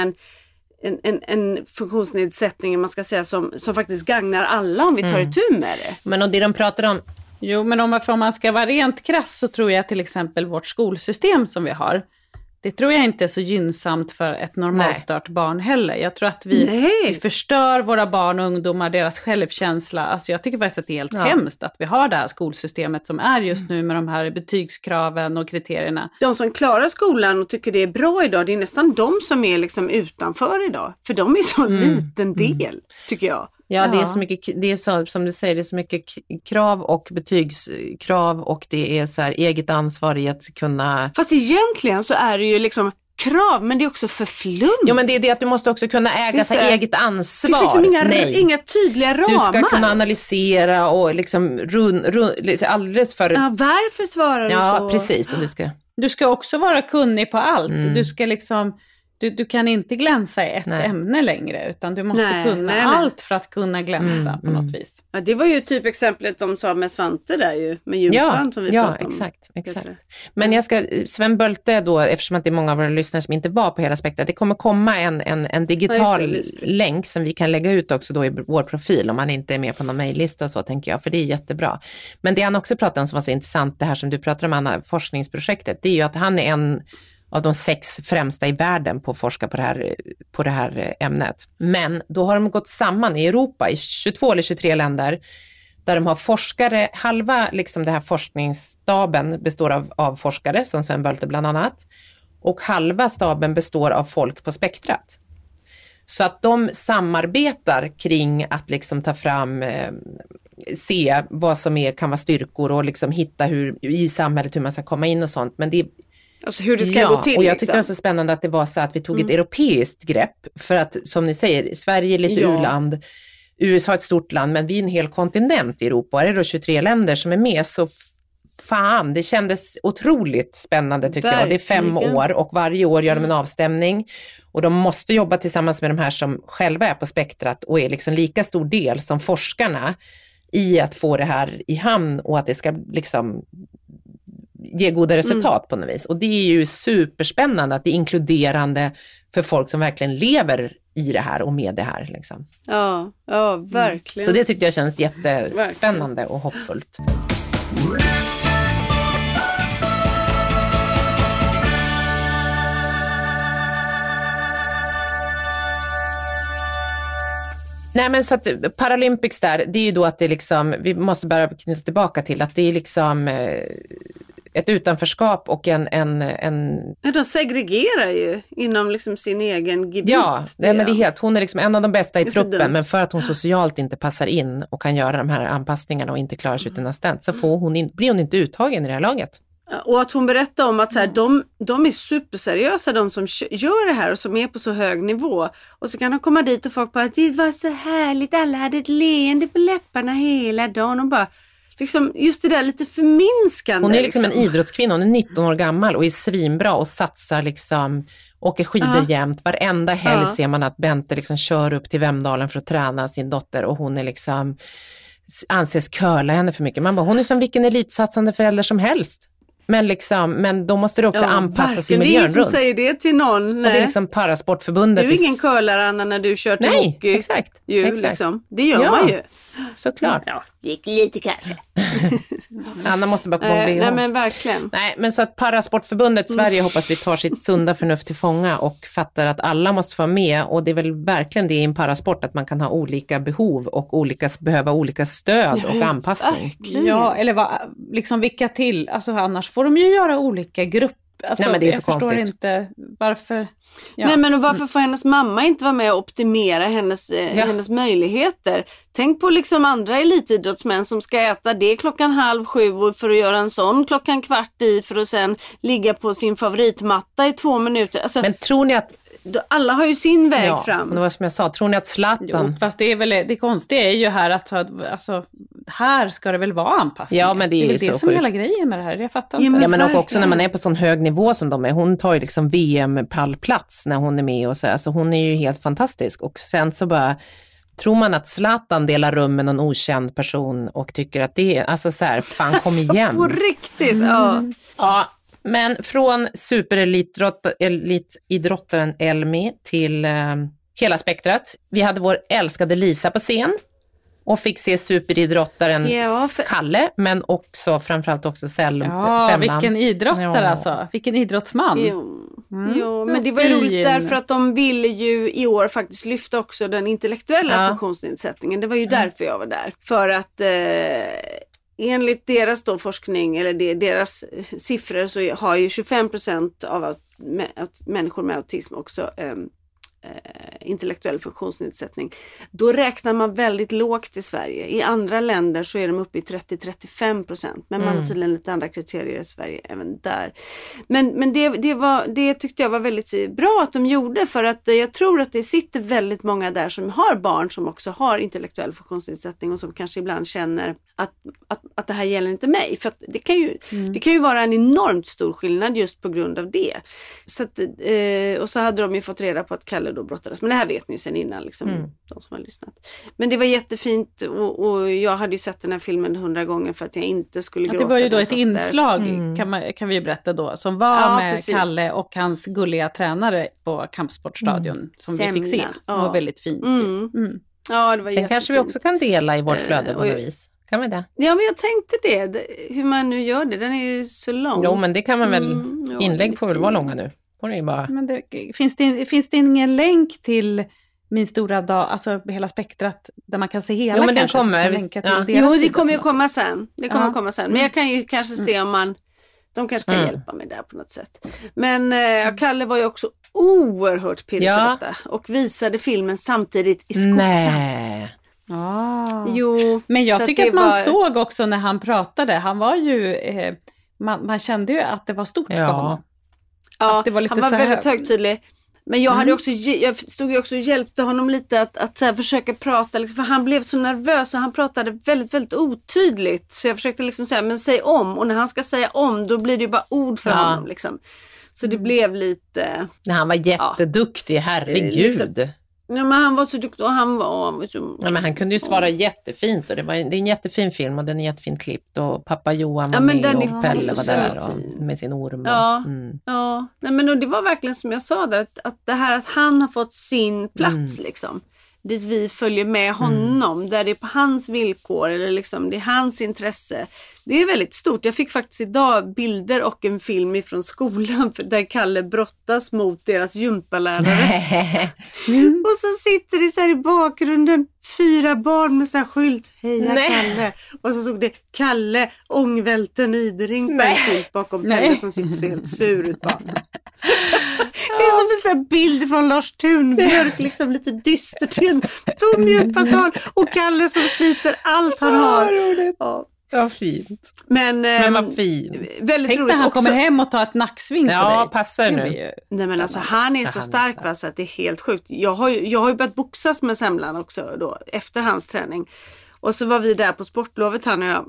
en funktionsnedsättning, man ska säga, som faktiskt gagnar alla om vi tar itu med det. Men och det de pratar om... Jo, men om man ska vara rent krass, så tror jag till exempel vårt skolsystem som vi har, det tror jag inte är så gynnsamt för ett normalstört barn heller. Jag tror att vi förstör våra barn och ungdomar, deras självkänsla. Alltså jag tycker faktiskt att det är helt hemskt att vi har det här skolsystemet som är just nu med de här betygskraven och kriterierna. De som klarar skolan och tycker det är bra idag, det är nästan de som är liksom utanför idag. För de är så liten del, tycker jag. Ja, det är så mycket, det är så, som du säger, det är så mycket krav och betygskrav, och det är så här eget ansvar i att kunna... Fast egentligen så är det ju liksom krav, men det är också för flumt. Jo, men det är det att du måste också kunna äga sig eget ansvar. Det finns liksom inga tydliga ramar. Du ska kunna analysera och liksom alldeles för... Ja, varför svarar du så? Ja, precis. Och du ska också vara kunnig på allt. Du ska liksom... Du kan inte glänsa i ett ämne längre, utan du måste kunna allt för att kunna glänsa på något vis. Ja, det var ju typ exemplet de sa med Svante där ju, med djurbarn som vi pratade om. Ja, exakt. Men Sven Bölte då, eftersom att det är många av våra lyssnare som inte var på hela spektrat, det kommer komma en digital länk som vi kan lägga ut också då i vår profil, om man inte är med på någon mejllista och så, tänker jag, för det är jättebra. Men det han också pratade om som var så intressant, det här som du pratar om, Anna, forskningsprojektet, det är ju att han är en av de 6 främsta i världen på att forska på det här ämnet. Men då har de gått samman i Europa i 22 eller 23 länder där de har forskare, halva liksom det här forskningsstaben består av forskare som Sven Bölte bland annat, och halva staben består av folk på spektrat. Så att de samarbetar kring att liksom ta fram, se vad som kan vara styrkor och liksom hitta i samhället hur man ska komma in och sånt. Men det alltså hur det ska gå till. Och jag tyckte det var så spännande att det var så att vi tog ett europeiskt grepp. För att, som ni säger, Sverige är lite u-land, USA är ett stort land, men vi är en hel kontinent i Europa. Och är det då 23 länder som är med, så fan, det kändes otroligt spännande tycker jag. Det är 5 år och varje år gör de en avstämning. Och de måste jobba tillsammans med de här som själva är på spektrat och är liksom lika stor del som forskarna i att få det här i hamn och att det ska liksom ge goda resultat på något vis. Och det är ju superspännande att det är inkluderande för folk som verkligen lever i det här och med det här. Liksom. Ja, verkligen. Så det tyckte jag känns jättespännande och hoppfullt. Nej, men så att Paralympics där, det är ju då att det liksom, vi måste bara knyta tillbaka till att det är liksom ett utanförskap och Ja, de segregerar ju inom liksom sin egen gebit. Ja, men det är helt, hon är liksom en av de bästa i truppen, men för att hon socialt inte passar in och kan göra de här anpassningarna och inte klarar sig utan assistent, så blir hon inte uttagen i det här laget. Och att hon berättar om att så här, de är superseriösa, de som gör det här och som är på så hög nivå. Och så kan de komma dit och folk bara, det var så härligt, alla hade ett leende på läpparna hela dagen. Och bara, liksom, just det där lite förminskande. Hon är liksom en idrottskvinna, hon är 19 år gammal och är svinbra och satsar liksom, åker skidor jämt. Varenda helg ser man att Bente liksom kör upp till Vemdalen för att träna sin dotter och hon är liksom, anses curla henne för mycket. Man bara, hon är som vilken elitsatsande förälder som helst. Men då måste det också anpassas i miljön runt. Det är ingen som säger det till någon. Och det är liksom Parasportförbundet. Du är ingen curlare, Anna, när du kör till hockey. Exakt. Liksom. Det gör man ju. Såklart. Ja, det gick lite kanske. Anna måste bara komma ihåg. Nej, men verkligen. Nej, men så att Parasportförbundet Sverige hoppas vi tar sitt sunda förnuft till fånga och fattar att alla måste vara med. Och det är väl verkligen det i en parasport, att man kan ha olika behov och behöva olika stöd och anpassning. Verkligen. Ja, eller liksom vilka till? Alltså annars får de ju göra olika grupper. Alltså, nej, men det är så jag konstigt. förstår inte varför. Ja. Nej, men varför får hennes mamma inte vara med och optimera hennes möjligheter? Tänk på liksom andra elitidrottsmän som ska äta det 6:30 för att göra en sån 6:15 för att sen ligga på sin favoritmatta i 2 minuter. Alltså, men tror ni att alla har ju sin väg fram. Det var som jag sa, tror ni att Zlatan... Jo, fast det är väl, det konstiga är ju här att alltså, här ska det väl vara anpassning. Ja, men det är ju så det som är hela grejen med det här, jag fattar inte. Ja, men också när man är på sån hög nivå som de är, hon tar ju liksom VM-pallplats när hon är med och så, alltså hon är ju helt fantastisk. Och sen så bara, tror man att Zlatan delar rum med någon okänd person och tycker att det är, alltså så här, fan kom igen. På riktigt, Ja. Men från superelitidrottaren Elmi till hela spektrat. Vi hade vår älskade Lisa på scen och fick se superidrottaren Kalle, men också framförallt också Semlan. Ja, vilken idrottare alltså. Vilken idrottsman. Jo, men det var ju roligt därför att de ville ju i år faktiskt lyfta också den intellektuella funktionsnedsättningen. Det var ju därför jag var där. För att... enligt deras då forskning eller deras siffror så har ju 25% av människor med autism också intellektuell funktionsnedsättning. Då räknar man väldigt lågt i Sverige. I andra länder så är de uppe i 30-35%. Men man har tydligen lite andra kriterier i Sverige även där. Men det tyckte jag var väldigt bra att de gjorde, för att jag tror att det sitter väldigt många där som har barn som också har intellektuell funktionsnedsättning och som kanske ibland känner att det här gäller inte mig. För att det kan ju vara en enormt stor skillnad just på grund av det. Så att, och så hade de ju fått reda på att Kalle då brottades. Men det här vet ni ju sen innan, liksom, de som har lyssnat. Men det var jättefint och jag hade ju sett den här filmen 100 gånger för att jag inte skulle gråta. Det var ju då ett inslag, kan vi ju berätta då, som var med precis. Kalle och hans gulliga tränare på Kampsportstadion som vi fick se. Som var väldigt fint. Ja, det var den kanske vi också kan dela i vårt flöde på något vis. Kan vi det? Ja, men jag tänkte det. Hur man nu gör det. Den är ju så lång. Jo, men det kan man väl... inlägg får väl vara långa nu. Bara... Men finns det ingen länk till Min stora dag, alltså hela spektrat där man kan se hela? Jo, men kanske, den kommer. Jo, det kommer ju komma sen. Det kommer komma sen. Men jag kan ju kanske se om de kanske kan hjälpa mig där på något sätt. Men Kalle var ju också oerhört pirrig för detta. Och visade filmen samtidigt i skolan. Nej. Jo, men jag tycker att man såg också när han pratade. Han var ju, man kände ju att det var stort för honom. Ja, att det var lite han var så här... väldigt högtidlig. Men jag stod ju också och hjälpte honom lite att så här försöka prata. Liksom, för han blev så nervös och han pratade väldigt, väldigt otydligt. Så jag försökte liksom säga, men säg om. Och när han ska säga om, då blir det ju bara ord för honom. Liksom. Så det blev lite... Han var jätteduktig, herregud. Liksom, ja, men han var så duktig och han var så... Ja, men han kunde ju svara jättefint och det är en jättefin film och den är jättefint klippt och pappa Johan var med och Pelle var där och, med sin orm. Ja. Nej, men och det var verkligen som jag sa där, att det här att han har fått sin plats liksom. Dit vi följer med honom, där det är på hans villkor eller liksom det är hans intresse. Det är väldigt stort. Jag fick faktiskt idag bilder och en film ifrån skolan där Kalle brottas mot deras gympalärare. Och så sitter det så här i bakgrunden 4 barn med så här skylt, heja Kalle. Och så såg det Kalle ångvälten Idring på en skylt bakom Pelle som sitter så helt sur ut bara. Det är som en sån där bild från Lars Thunbjörk, liksom lite dystert i en tom gympasal och Kalle som sliter allt han har. Ja, fint. Men vad fint. Väldigt tänk roligt när han också. kommer hem och tar ett nacksving på dig. Ja, passar nu. Nej, men alltså han är så stark va, så att det är helt sjukt. Jag har ju börjat boxas med Semlan också då, efter hans träning. Och så var vi där på sportlovet han och jag.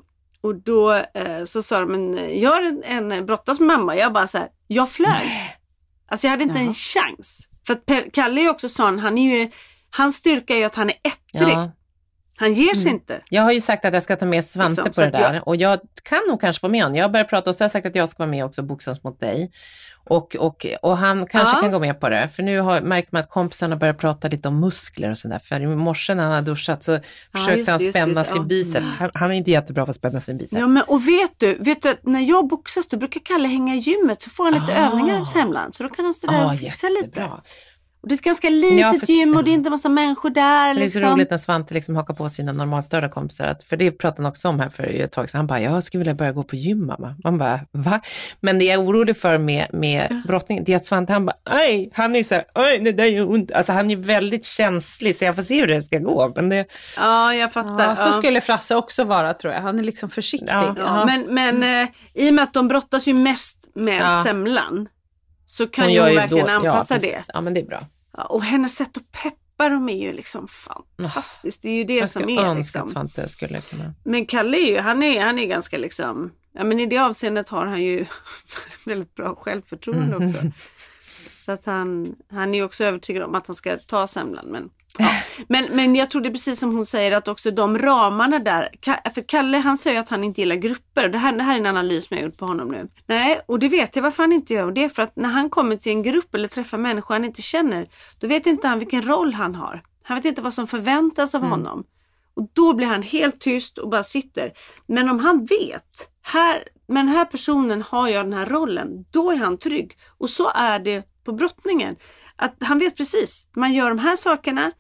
Och då så sa de, men gör en brottas med mamma. Jag bara så här, jag flög. Alltså jag hade inte en chans. För att Kalle är ju också sån, hans styrka är ju att han är ettrig. Ja. Han ger sig inte. Jag har ju sagt att jag ska ta med Svante på det där. Och jag kan nog kanske vara med honom. Jag har börjat prata och så har jag sagt att jag ska vara med också boxas mot dig. Och han kanske kan gå med på det. För nu märker man att kompisarna börjar prata lite om muskler och sådär. För i morse när han har duschat så försökte han spänna sin bicep. Han är inte jättebra på att spänna sin bicep. Ja, men och vet du när jag boxas då brukar Kalle hänga i gymmet. Så får han lite övningar hos hemland. Så då kan han stå där och fixa lite. Och det är ett ganska litet gym och det är inte en massa människor där. Det är så roligt när Svante liksom hakar på sina normalstörda kompisar. För det pratade han också om här för ett tag sedan. Han bara, jag skulle vilja börja gå på gym, mamma. Man bara, va? Men det jag är orolig för med brottning, det är att Svante, han bara, han är så här, det där gör ont. Alltså han är väldigt känslig så jag får se hur det ska gå. Men det... Ja, jag fattar. Ja, så skulle Frasse också vara, tror jag. Han är liksom försiktig. Ja. Men i och med att de brottas ju mest med semlan. Så kan hon verkligen anpassa det. Ja, men det är bra. Ja, och hennes sätt att peppa dem är ju liksom fantastiskt. Det är ju det som är liksom. Svante skulle kunna. Men Kalle är ju, han är ganska liksom, ja men i det avseendet har han ju väldigt bra självförtroende också. Så att han är ju också övertygad om att han ska ta semlan. Men jag tror det är precis som hon säger att också de ramarna där, för Kalle han säger att han inte gillar grupper. Det här är en analys som jag har gjort på honom nu. Nej, och det vet jag varför han inte gör. Och det är för att när han kommer till en grupp eller träffar människor han inte känner, då vet inte han vilken roll han har. Han vet inte vad som förväntas av honom. Och då blir han helt tyst och bara sitter. Men om han vet, men den här personen har jag den här rollen, då är han trygg. Och så är det på brottningen. Att han vet precis, man gör de här sakerna.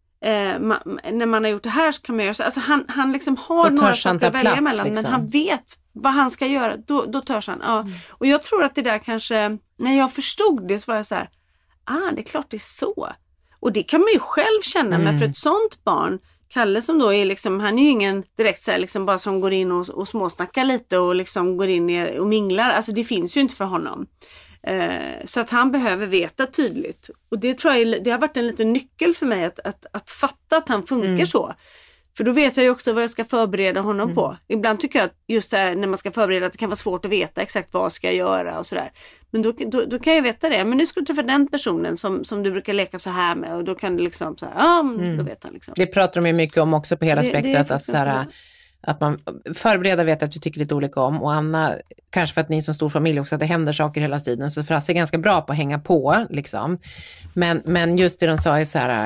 När man har gjort det här så kan man göra så. Alltså han liksom har några saker att välja mellan. Liksom. Men han vet vad han ska göra. Då törs han. Ja. Och jag tror att det där kanske, när jag förstod det så var jag så här, det är klart det är så. Och det kan man ju själv känna. Men för ett sånt barn, Kalle som då är liksom, han är ju ingen direkt så här, liksom bara som går in och småsnackar lite och liksom går in och minglar. Alltså det finns ju inte för honom. Så att han behöver veta tydligt. Och det tror jag det har varit en liten nyckel för mig att fatta att han funkar så. För då vet jag ju också vad jag ska förbereda honom på. Ibland tycker jag att just så här, när man ska förbereda att det kan vara svårt att veta exakt vad ska jag göra och sådär. Men då kan jag veta det. Men nu ska du träffa den personen som du brukar leka så här med. Och då kan det liksom så här, då vet han liksom. Det pratar de ju mycket om också på hela spektrat. Att så här, att man förbereder vet att vi tycker lite olika om. Och Anna, kanske för att ni är som stor familj också, att det händer saker hela tiden. Så Frasse är ganska bra på att hänga på liksom. Men just det de sa är så här,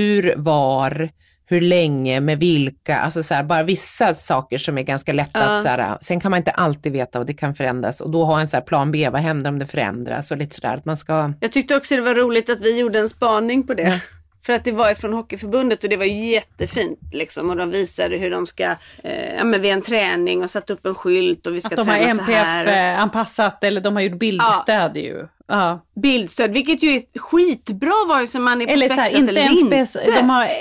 hur länge, med vilka, alltså så här, bara vissa saker som är ganska lätta att så här, sen kan man inte alltid veta och det kan förändras och då har en så här plan B, vad händer om det förändras och lite sådär att man ska... Jag tyckte också det var roligt att vi gjorde en spaning på det. För att det var från Hockeyförbundet och det var jättefint liksom. Och de visade hur de ska, vid en träning och satt upp en skylt och vi ska träna så här. Att de har MPF-anpassat eller de har gjort bildstöd ju. Ja. Bildstöd, vilket ju är skitbra vare sig man är på eller spektrat så här, eller MPS, inte. De har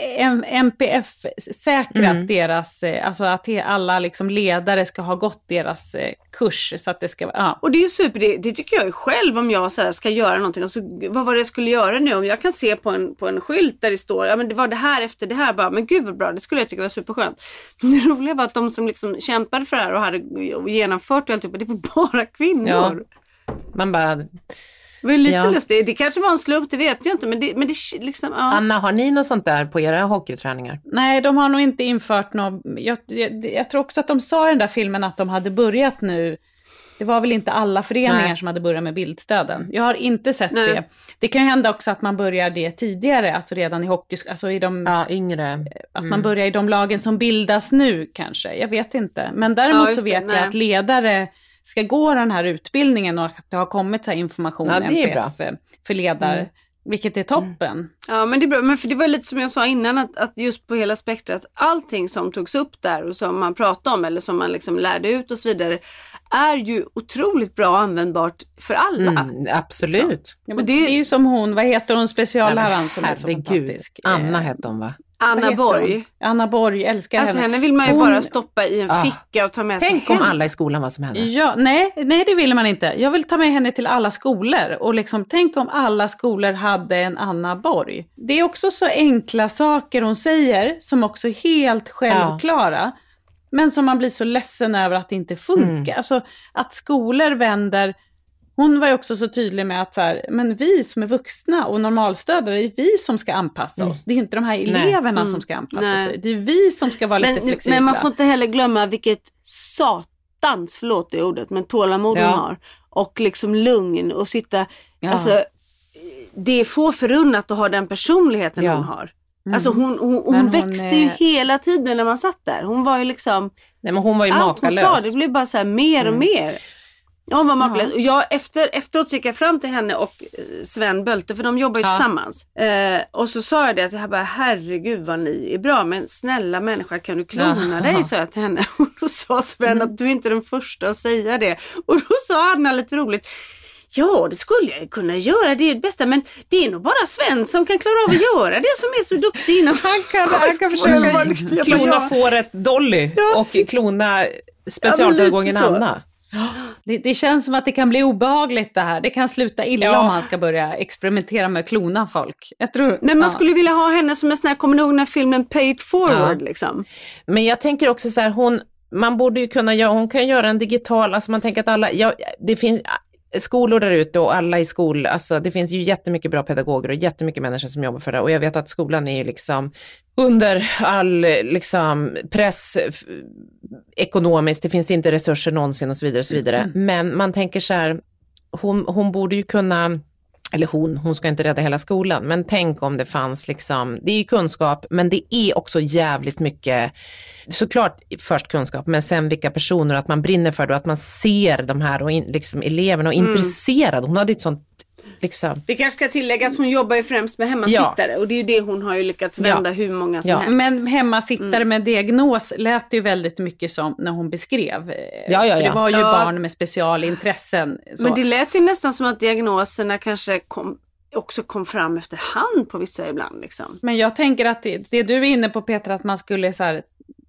MPF-säkrat deras, alltså att alla liksom ledare ska ha gått deras kurs så att det ska, Och det är ju super, det tycker jag ju själv om jag så här ska göra någonting. Alltså, vad var det jag skulle göra nu? Om jag kan se på en skylt där det står, men det var det här efter det här, bara, men gud vad bra, det skulle jag tycka var superskönt. Men det roliga var att de som liksom kämpade för det här och hade genomfört och allt, det var bara kvinnor. Ja. Man bara... Det var lite lustigt. Det kanske var en slump, det vet jag inte. Men det liksom, Anna, har ni något sånt där på era hockeyträningar? Nej, de har nog inte infört något. Jag tror också att de sa i den där filmen att de hade börjat nu. Det var väl inte alla föreningar som hade börjat med bildstöden. Jag har inte sett det. Det kan ju hända också att man börjar det tidigare. Alltså redan i hockey. Alltså i de yngre. Att man börjar i de lagen som bildas nu kanske. Jag vet inte. Men däremot så vet jag att ledare ska gå den här utbildningen och att det har kommit så här information för ledare, vilket är toppen. Ja, men det är bra. Men för det var lite som jag sa innan att just på hela spektrat, allting som togs upp där och som man pratade om eller som man liksom lärde ut och så vidare är ju otroligt bra och användbart för alla. Absolut. Ja, men det är ju som hon, vad heter hon, specialläraren som är så fantastisk? Anna hette hon, va? Anna Borg. Anna Borg, älskar henne. Alltså henne vill man ju bara stoppa i en ficka och ta med sig hem. Tänk om alla i skolan var som henne. Ja, nej, det vill man inte. Jag vill ta med henne till alla skolor. Och liksom, tänk om alla skolor hade en Anna Borg. Det är också så enkla saker hon säger som också är helt självklara. men som man blir så ledsen över att det inte funkar. Alltså att skolor vänder. Hon var ju också så tydlig med att så här, men vi som är vuxna och normalstödare, det är vi som ska anpassa oss. Det är inte de här eleverna som ska anpassa sig. Det är vi som ska vara lite flexibla. Men man får inte heller glömma vilket satans, förlåt det ordet, men tålamod hon har. Och liksom lugn och sitta, alltså det är få förunnat att ha den personligheten hon har. Alltså hon växte ju hela tiden när man satt där. Hon var ju liksom... Nej, men hon var ju makalös. Hon sa, det blev bara så här mer och mer. Hon var makalös. Och jag efteråt gick jag fram till henne och Sven Bölte, för de jobbar ju tillsammans. Och så sa jag det att jag bara, herregud vad ni är bra, men snälla människa, kan du klona dig, sa jag till henne. Och då sa Sven att du är inte den första att säga det. Och då sa Anna lite roligt, ja, det skulle jag kunna göra, det är det bästa, men det är nog bara Sven som kan klara av att göra det, som är så duktig innan. Han kan försöka klona fåret Dolly och klona specialpedagogen Anna. Det känns som att det kan bli obehagligt det här. Det kan sluta illa om han ska börja experimentera med att klona folk. Jag tror, men man skulle vilja ha henne som en sån här, kommer ni ihåg när filmen Pay It Forward liksom? Men jag tänker också så här, man borde ju kunna göra, hon kan göra en digital, alltså man tänker att alla, det finns skolor där ute och alla i skol, alltså det finns ju jättemycket bra pedagoger och jättemycket människor som jobbar för det, och jag vet att skolan är ju liksom under all liksom press ekonomiskt, det finns inte resurser någonsin och så vidare och så vidare. Men man tänker så här, hon borde ju kunna, eller hon ska inte rädda hela skolan, men tänk om det fanns liksom, det är ju kunskap, men det är också jävligt mycket, såklart först kunskap, men sen vilka personer, att man brinner för det och att man ser de här och liksom eleverna och intresserad. Hon hade ett sånt liksom. Vi kanske ska tillägga att hon jobbar ju främst med hemmasittare och det är ju det hon har ju lyckats vända hur många som helst. Men hemmasittare med diagnos lät ju väldigt mycket som när hon beskrev. För det var ju barn med specialintressen. Så. Men det lät ju nästan som att diagnoserna kanske också kom fram efterhand på vissa ibland liksom. Men jag tänker att det du är inne på, Petra, att man skulle så här,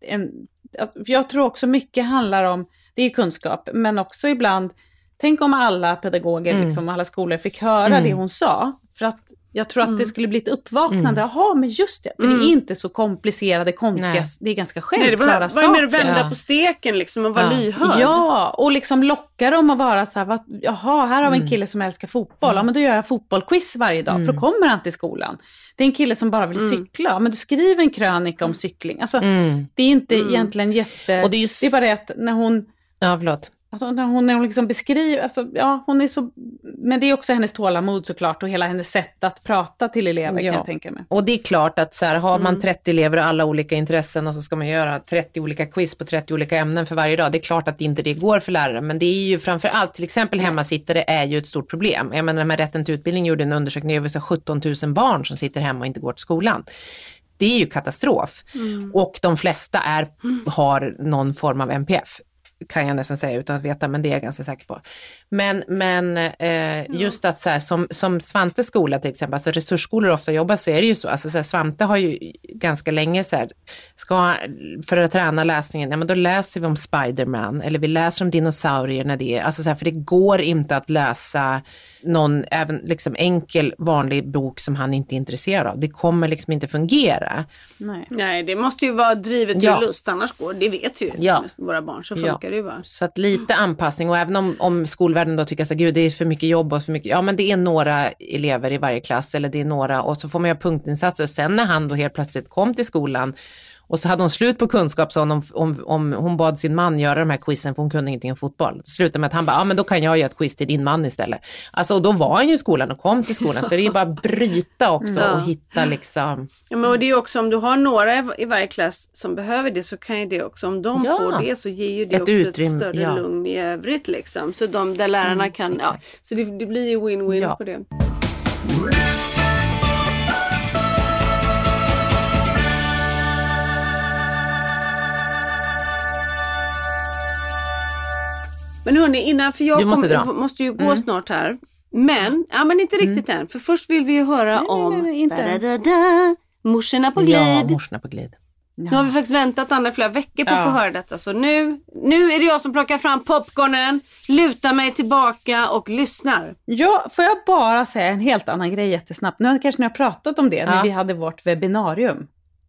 jag tror också mycket handlar om, det är kunskap, men också ibland, tänk om alla pedagoger, liksom alla skolor fick höra det hon sa. För att jag tror att det skulle bli ett uppvaknande. Jaha, men just det. För det är inte så komplicerade, konstiga, det är ganska självklara saker. Det var mer att vända på steken liksom och vara lyhörd. Ja, och liksom locka dem att vara så här, jaha, här har vi en kille som älskar fotboll. Ja, men då gör jag fotbollquiz varje dag, för då kommer han till skolan. Det är en kille som bara vill cykla. Ja, men du skriver en krönika om cykling. Alltså, det är inte egentligen jätte... Och det är bara det att när hon... Ja, förlåt. Alltså, när hon liksom beskriver, alltså, hon är så, men det är också hennes tålamod såklart och hela hennes sätt att prata till elever kan jag tänka mig. Och det är klart att så här, har man 30 elever och alla olika intressen och så ska man göra 30 olika quiz på 30 olika ämnen för varje dag. Det är klart att inte det går för lärare, men det är ju framförallt, till exempel hemmasittare är ju ett stort problem. Jag menar, med rätten till utbildning gjorde en undersökning över 17 000 barn som sitter hemma och inte går till skolan. Det är ju katastrof. Och de flesta har någon form av NPF. Kan jag nästan säga utan att veta, men det är jag ganska säker på. Men just att så här, som Svantes skola till exempel, alltså resursskolor ofta jobbar, så är det ju så. Alltså så här, Svante har ju ganska länge så här, för att träna läsningen, ja men då läser vi om Spiderman, eller vi läser om dinosaurier när det är, alltså så här, för det går inte att läsa någon även liksom enkel vanlig bok som han inte är intresserad av. Det kommer liksom inte fungera. Nej, det måste ju vara drivet ur lust, annars går det, vet ju våra barn, så funkar det ju bara. Så att lite anpassning, och även om skolvärlden då tycker så gud det är för mycket jobb och för mycket, ja men det är några elever i varje klass, eller det är några, och så får man göra punktinsatser. Och sen när han då helt plötsligt kom till skolan och så hade hon slut på kunskap, så om hon bad sin man göra de här quizen, för hon kunde ingenting om fotboll. Slutade med att han bara, men då kan jag göra ett quiz till din man istället. Alltså, och då var han ju i skolan och kom till skolan. Så det är ju bara att bryta också och hitta liksom... Ja, men och det är också, om du har några i varje klass som behöver det, så kan ju det också, om de får det, så ger ju det också ett större lugn i övrigt liksom. Så de där lärarna kan, så det blir ju win-win på det. Men hörni, innan, för jag måste ju gå snart här. Men inte riktigt än. För först vill vi ju höra om morsorna på glid. Ja, morsorna på glid. Nu har vi faktiskt väntat flera veckor på att få höra detta. Så nu är det jag som plockar fram popcornen, lutar mig tillbaka och lyssnar. Ja, får jag bara säga en helt annan grej jättesnabbt. Nu kanske ni har pratat om det när vi hade vårt webbinarium.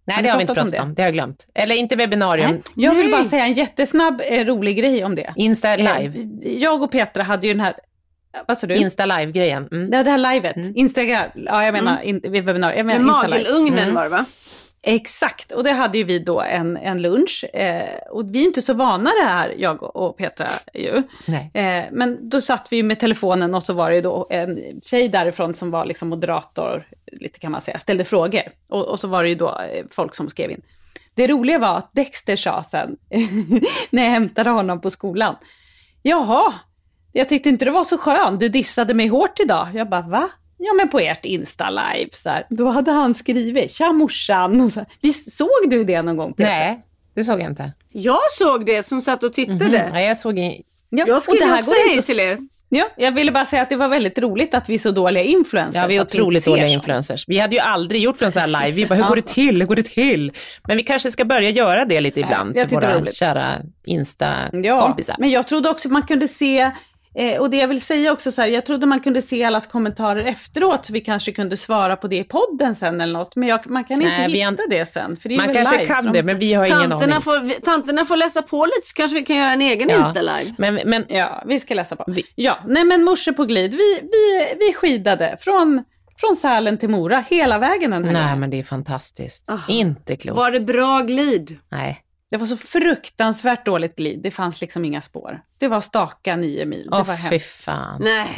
Nej, det har vi inte pratat om. Det har jag glömt. Eller inte webbinarium. Nej. Jag vill bara säga en jättesnabb rolig grej om det. Insta live. Jag och Petra hade ju den här... Vad sa du? Insta live-grejen. Det här livet. Instagram. Ja, jag menar webbinarium. Men magelugnen var det, va? Exakt, och det hade ju vi då en lunch. Och vi är inte så vana det här, jag och Petra ju. Nej. Men då satt vi ju med telefonen och så var det då en tjej därifrån som var liksom moderator, lite kan man säga, ställde frågor. Och så var det ju då folk som skrev in. Det roliga var att Dexter sa sen, när jag hämtade honom på skolan. Jaha, jag tyckte inte det var så skönt, du dissade mig hårt idag. Jag bara, va? Ja, men på ert Insta-live så här. Då hade han skrivit, tja morsan. Och så här. Såg du det någon gång, Peter? Nej, det såg jag inte. Jag såg det som satt och tittade. Nej, jag såg jag skrev också hej till er. Ja, jag ville bara säga att det var väldigt roligt att vi är så dåliga influencers. Ja, vi är otroligt dåliga influencers. Vi hade ju aldrig gjort en sån här live. Vi bara, hur går det till? Men vi kanske ska börja göra det lite ibland för våra kära Insta-kompisar. Men jag trodde också man kunde se... Och det jag vill säga också så här, jag trodde man kunde se allas kommentarer efteråt så vi kanske kunde svara på det i podden sen eller något. Men man kan inte hitta det sen. För det är man kanske live, kan det, men vi har ingen aning. Tanterna får läsa på lite så kanske vi kan göra en egen Insta-live. Men ja, vi ska läsa på. Men morse på glid, vi skidade från Sälen till Mora hela vägen den här gången. Men det är fantastiskt. Inte klokt. Var det bra glid? Nej. Det var så fruktansvärt dåligt glid. Det fanns liksom inga spår. Det var staka 9 mil. Det var hemskt. Fy fan. Nej.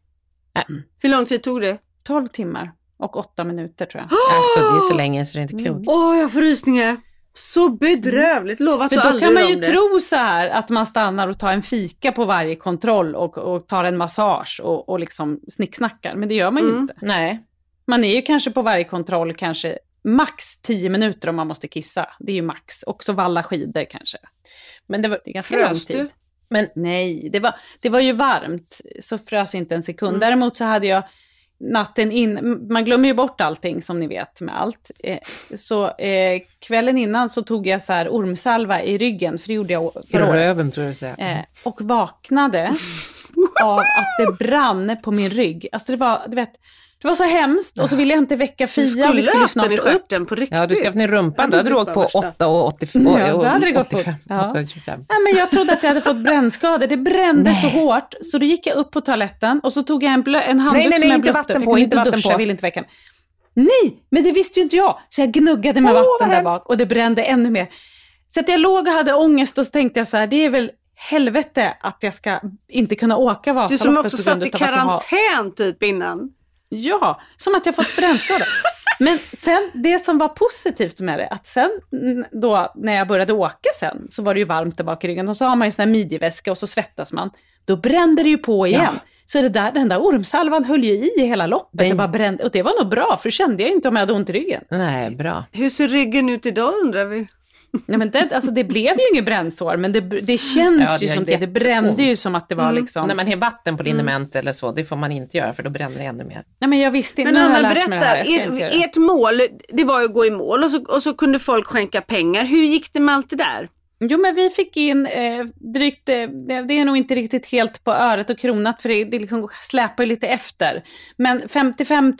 Hur lång tid tog det? 12 timmar och 8 minuter tror jag. Alltså det är så länge så det är inte klokt. Jag får rysningar. Så bedrövligt. Lovat för då kan man ju tro så här att man stannar och tar en fika på varje kontroll och tar en massage och liksom snicksnackar. Men det gör man ju inte. Nej. Man är ju kanske på varje kontroll kanske max 10 minuter om man måste kissa. Det är ju max. Också valla skidor kanske. Men det är ganska lång tid. Men nej, det var ju varmt. Så frös inte en sekund. Däremot så hade jag natten in. Man glömmer ju bort allting som ni vet med allt. Så kvällen innan så tog jag så här ormsalva i ryggen. För det gjorde jag förra året. Röven tror jag säga. Och vaknade av att det brann på min rygg. Alltså det var, du vet... Det var så hemskt och så ville jag inte väcka Fia och vi skulle snart upp. På riktigt. Ja, du ska haft ner rumpan. Då hade du åkt på 8,85. Ja, då hade det gått fort. 8,25. Nej, men jag trodde att jag hade fått brännskador. Det brände så hårt. Så då gick jag upp på toaletten och så tog jag en handduk som jag blötte. Jag kunde inte duscha, jag ville inte väcka. Nej, men det visste ju inte jag. Så jag gnuggade med vatten där bak och det brände ännu mer. Så att jag låg och hade ångest och så tänkte jag så här, det är väl helvete att jag ska inte kunna åka Vasaloppet. Du som också satt i karantän typ innan. Ja, som att jag fått brännskada. Men sen, det som var positivt med det, att sen då när jag började åka sen, så var det ju varmt där bak i ryggen. Och så har man ju sån här midjeväska och så svettas man. Då brände det ju på igen. Ja. Så den där ormsalvan höll ju i hela loppet. Det bara brände, och det var nog bra, för kände jag inte om jag hade ont i ryggen. Nej, bra. Hur ser ryggen ut idag undrar vi? Nej, men det blev ju inget brännsår, men det känns ju som det. Det brände ju som att det var liksom... När man har vatten på liniment eller så, det får man inte göra för då bränner det ännu mer. Nej, men jag visste inte. Men Anna, berätta, ert mål, det var ju att gå i mål och så kunde folk skänka pengar. Hur gick det med allt det där? Jo, men vi fick in drygt, det är nog inte riktigt helt på öret och kronat för det liksom släpar ju lite efter. Men 55 000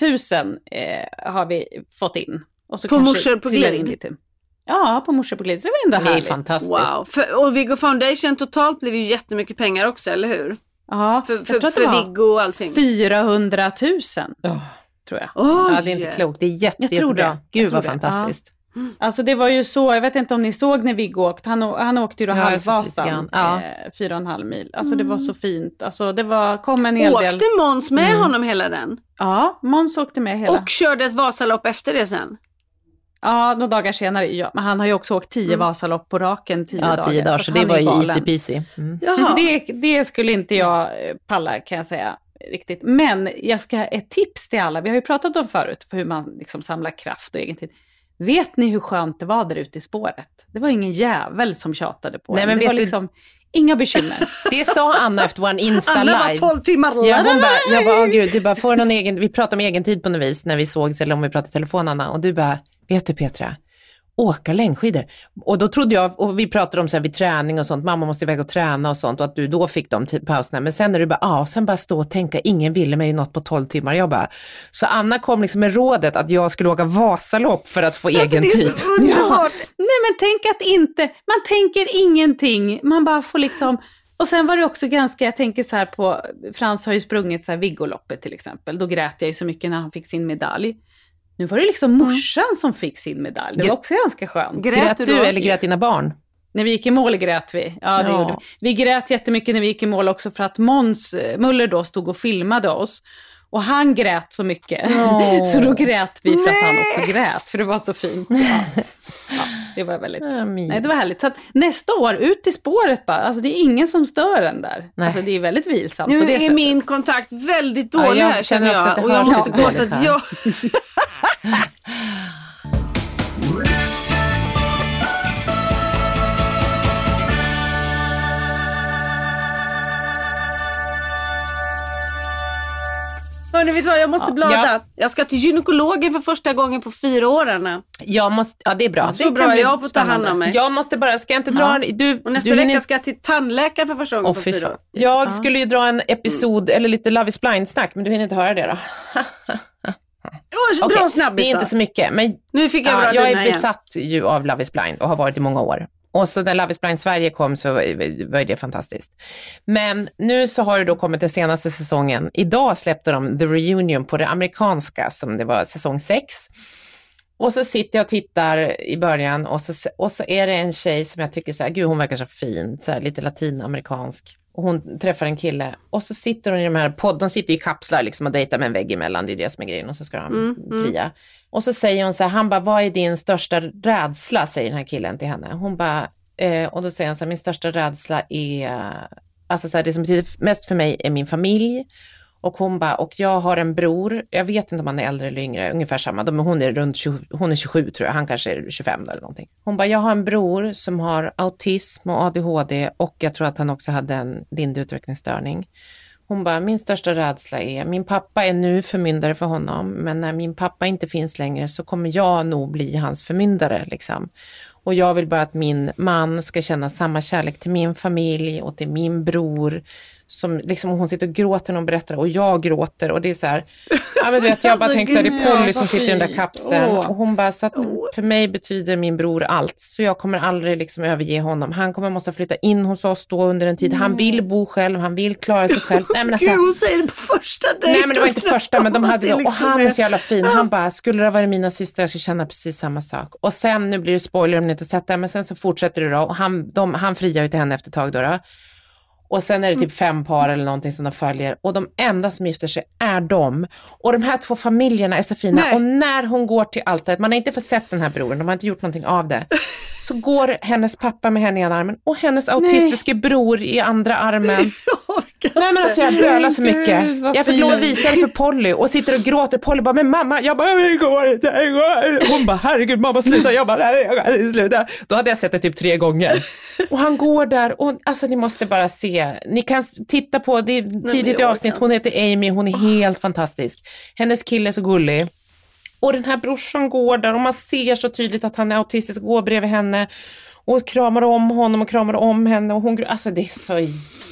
har vi fått in. Och så på morsor på glid? In lite. Ja, på morsor på glid. Det var ändå härligt. Det är fantastiskt. Wow. Och Viggo Foundation totalt blev ju jättemycket pengar också, eller hur? Ja, för Viggo och allting. 400 000 tror jag. Ja, det är inte klokt. Det är jättebra. Gud vad fantastiskt. Ja. Alltså det var ju så, jag vet inte om ni såg när Viggo åkte. Han åkte ju då halvvasan, 4,5 mil. Alltså det var så fint. Alltså det kom en hel del. Åkte Måns med honom hela den? Ja, Måns åkte med hela. Och körde ett Vasalopp efter det sen? Ja, några dagar senare. Ja. Men han har ju också åkt 10 Vasalopp på raken 10 dagar. 10 dagar, så det var ju easy peasy. Det skulle inte jag palla, kan jag säga riktigt. Men jag ska ett tips till alla. Vi har ju pratat om förut för hur man liksom samlar kraft och egen tid. Vet ni hur skönt det var där ute i spåret? Det var ingen jävel som tjatade på. Nej, men det var liksom inga bekymmer. Det sa Anna efter vår Insta live. Anna var 12 timmar jag bara, gud, du bara får någon egen, vi pratade om egen tid på något vis när vi sågs eller om vi pratade telefon, Anna. Och du bara, vet du Petra, åka längdskidor. Och då trodde jag, och vi pratade om så här vid träning och sånt, mamma måste iväg och träna och sånt, och att du då fick de pauserna. Men sen när du bara, sen bara stå och tänka, ingen ville mig något på 12 timmar. Jag bara, så Anna kom liksom med rådet att jag skulle åka Vasalopp för att få egen tid. Det är så underbart. Nej, men tänk att inte, man tänker ingenting, man bara får liksom. Och sen var det också ganska, jag tänker så här på, Frans har ju sprungit så här Viggoloppet till exempel, då grät jag ju så mycket när han fick sin medalj. Nu var det liksom morsan som fick sin medalj. Det var också ganska skönt. Grät du eller grät dina barn? När vi gick i mål grät vi. Ja, det gjorde vi. Vi grät jättemycket när vi gick i mål också för att Måns Muller då stod och filmade oss. Och han grät så mycket. Så då grät vi för att han också grät. För det var så fint. Ja, det var väldigt... Nej, det var härligt. Så att nästa år, ut i spåret bara. Alltså det är ingen som stör den där. Alltså det är väldigt vilsamt. Nu på det är sättet. Min kontakt väldigt dålig här känner jag. Och jag måste gå så att jag... Hörni, vet du vad? Jag måste blada. Ja. Jag ska till gynekologen för första gången på 4 år. Ja, det är bra. Så det bra, jag får ta hand om mig. Jag måste bara, ska jag inte dra... Och nästa vecka ska jag till tandläkaren för första gången på 4 år. Jag skulle ju dra en episod, eller lite Love is Blind-snack, men du hinner inte höra det då. Dra en snabbis. Det är inte så mycket, men nu fick jag är besatt ju av Love is Blind och har varit i många år. Och så när Love is Blind Sverige kom så var det fantastiskt. Men nu så har det då kommit den senaste säsongen. Idag släppte de The Reunion på det amerikanska, som det var säsong 6. Och så sitter jag och tittar i början och så är det en tjej som jag tycker så här, gud hon verkar så fin, så här, lite latinamerikansk. Och hon träffar en kille och så sitter hon i de här de sitter i kapslar liksom och dejtar med en vägg emellan, det är det som är grejen, och så ska de fria. Och så säger hon så här, han bara, vad är din största rädsla, säger den här killen till henne. Hon bara, och då säger han så här, min största rädsla är, alltså så här, det som betyder mest för mig är min familj. Och hon bara, och jag har en bror, jag vet inte om han är äldre eller yngre, ungefär samma, hon är 27 tror jag, han kanske är 25 eller någonting. Hon bara, jag har en bror som har autism och ADHD och jag tror att han också hade en lindrig utvecklingsstörning. Hon bara, min största rädsla är, min pappa är nu förmyndare för honom, men när min pappa inte finns längre så kommer jag nog bli hans förmyndare liksom. Och jag vill bara att min man ska känna samma kärlek till min familj och till min bror. Som liksom, hon sitter och gråter när hon berättar och jag gråter och det är så här, ja men du vet, jag bara tänker så här, det är Polly som sitter i den där kapseln och hon bara, så att för mig betyder min bror allt, så jag kommer aldrig liksom överge honom, han kommer måste flytta in hos oss då under en tid, han vill bo själv, han vill klara sig själv. Nej men alltså, hon säger det på första dejten. Nej men det var inte första, men de hade liksom, och han är så jävla fin, han bara, skulle det vara mina systrar jag skulle känna precis samma sak. Och sen, nu blir det spoiler om ni inte sett det, men sen så fortsätter det då och han friar ju till henne efter ett tag då. Och sen är det typ 5 par eller någonting som de följer. Och de enda som gifter sig är de. Och de här 2 familjerna är så fina. Nej. Och när hon går till altaret, man har inte fått sett den här brodern, de har inte gjort någonting av det. Så går hennes pappa med henne i ena armen och hennes autistiska bror i andra armen. Nej men alltså jag bölar så mycket. Jag fick lov att visa det för Polly och sitter och gråter. Polly bara, men mamma, jag bara, det går. Hon bara, herregud mamma sluta. Jag bara, nej, sluta. Då hade jag sett det typ 3 gånger. Och han går där och alltså ni måste bara se. Ni kan titta på, det är tidigt i avsnitt. Hon heter Amy, hon är helt fantastisk. Hennes kille är så gullig. Och den här brorsan går där och man ser så tydligt att han är autistisk, går bredvid henne och kramar om honom och kramar om henne och hon, alltså det är så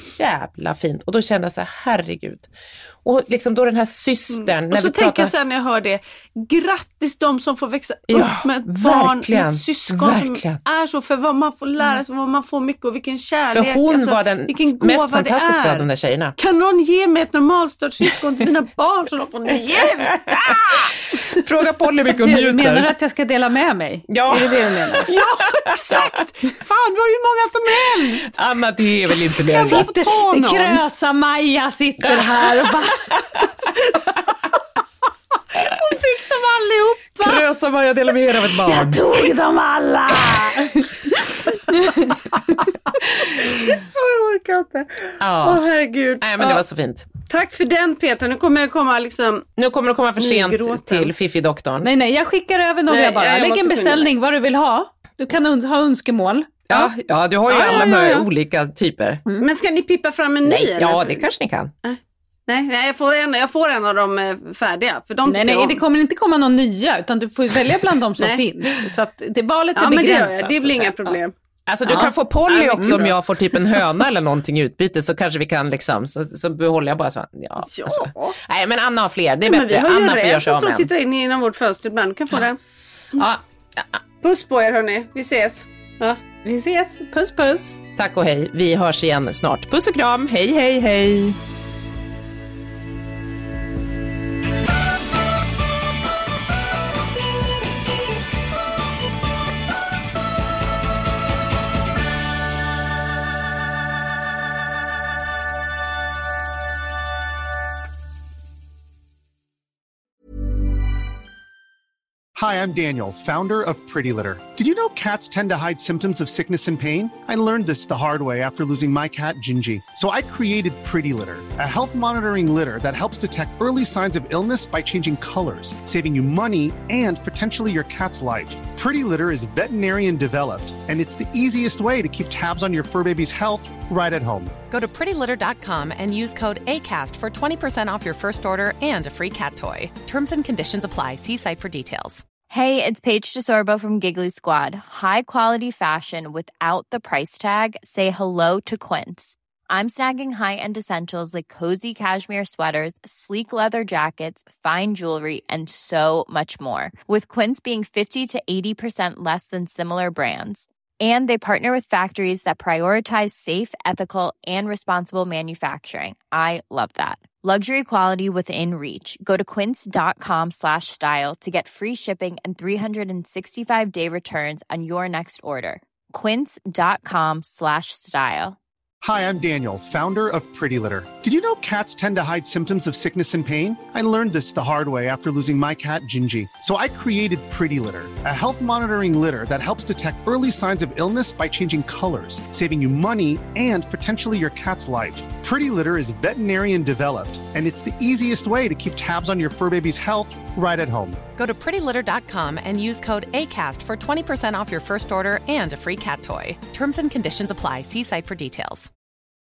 jävla fint. Och då kände jag så här, herregud. Och liksom då den här systern. Och så tänker jag sen när jag hör det, grattis de som får växa upp med ett barn, med ett syskon som är så, för vad man får lära sig, vad man får mycket och vilken kärlek. För hon var den mest fantastiska av de där tjejerna. Kan någon ge mig ett normalstört syskon till mina barn så de får njuta? Fråga Polly mycket om njuter. Menar du att jag ska dela med mig? Ja. Är det du menar? Ja, exakt. Fan, det var ju många som helst. Anna, det är väl inte det. Krösa Maja sitter här och bara... Hon fick dem allihopa. Krösa Maja delar med er av ett barn. Jag tog dem alla. Jag orkar inte. Åh herregud. Nej men det var så fint. Tack för den Petra. Nu kommer jag komma liksom. Nu kommer du komma för sent till Fifi-doktorn. Nej, jag skickar över några bara. Lägg en beställning vad du vill ha. Du kan ha önskemål. Ja, du har ju alla möjliga olika typer. Men ska ni pippa fram en ny? Ja, det kanske ni kan. Nej, jag får en av dem färdiga. För de nej, det kommer inte komma någon nya, utan du får välja bland de som finns. Så att det valet är begränsat. Men det blir inga problem. Alltså du kan få Polly också om jag får typ en höna eller någonting i utbyte, så kanske vi kan liksom, så behåller jag bara så. Alltså. Nej, men Anna har fler, det är bättre. Men vi har Anna ju rätt att stå och titta in genom vårt fönster ibland, du kan få den. Ja. Puss på er hörni, vi ses. Ja, vi ses, puss. Tack och hej, vi hörs igen snart. Puss och kram, hej. Hi, I'm Daniel, founder of Pretty Litter. Did you know cats tend to hide symptoms of sickness and pain? I learned this the hard way after losing my cat, Gingy. So I created Pretty Litter, a health monitoring litter that helps detect early signs of illness by changing colors, saving you money and potentially your cat's life. Pretty Litter is veterinarian developed, and it's the easiest way to keep tabs on your fur baby's health right at home. Go to prettylitter.com and use code ACAST for 20% off your first order and a free cat toy. Terms and conditions apply. See site for details. Hey, it's Paige DeSorbo from Giggly Squad. High quality fashion without the price tag. Say hello to Quince. I'm snagging high-end essentials like cozy cashmere sweaters, sleek leather jackets, fine jewelry, and so much more. With Quince being 50 to 80% less than similar brands. And they partner with factories that prioritize safe, ethical, and responsible manufacturing. I love that. Luxury quality within reach. Go to quince.com/style to get free shipping and 365-day returns on your next order. Quince.com/style. Hi, I'm Daniel, founder of Pretty Litter. Did you know cats tend to hide symptoms of sickness and pain? I learned this the hard way after losing my cat, Gingy. So I created Pretty Litter, a health monitoring litter that helps detect early signs of illness by changing colors, saving you money and potentially your cat's life. Pretty Litter is veterinarian developed, and it's the easiest way to keep tabs on your fur baby's health right at home. Go to prettylitter.com and use code ACAST for 20% off your first order and a free cat toy. Terms and conditions apply. See site for details.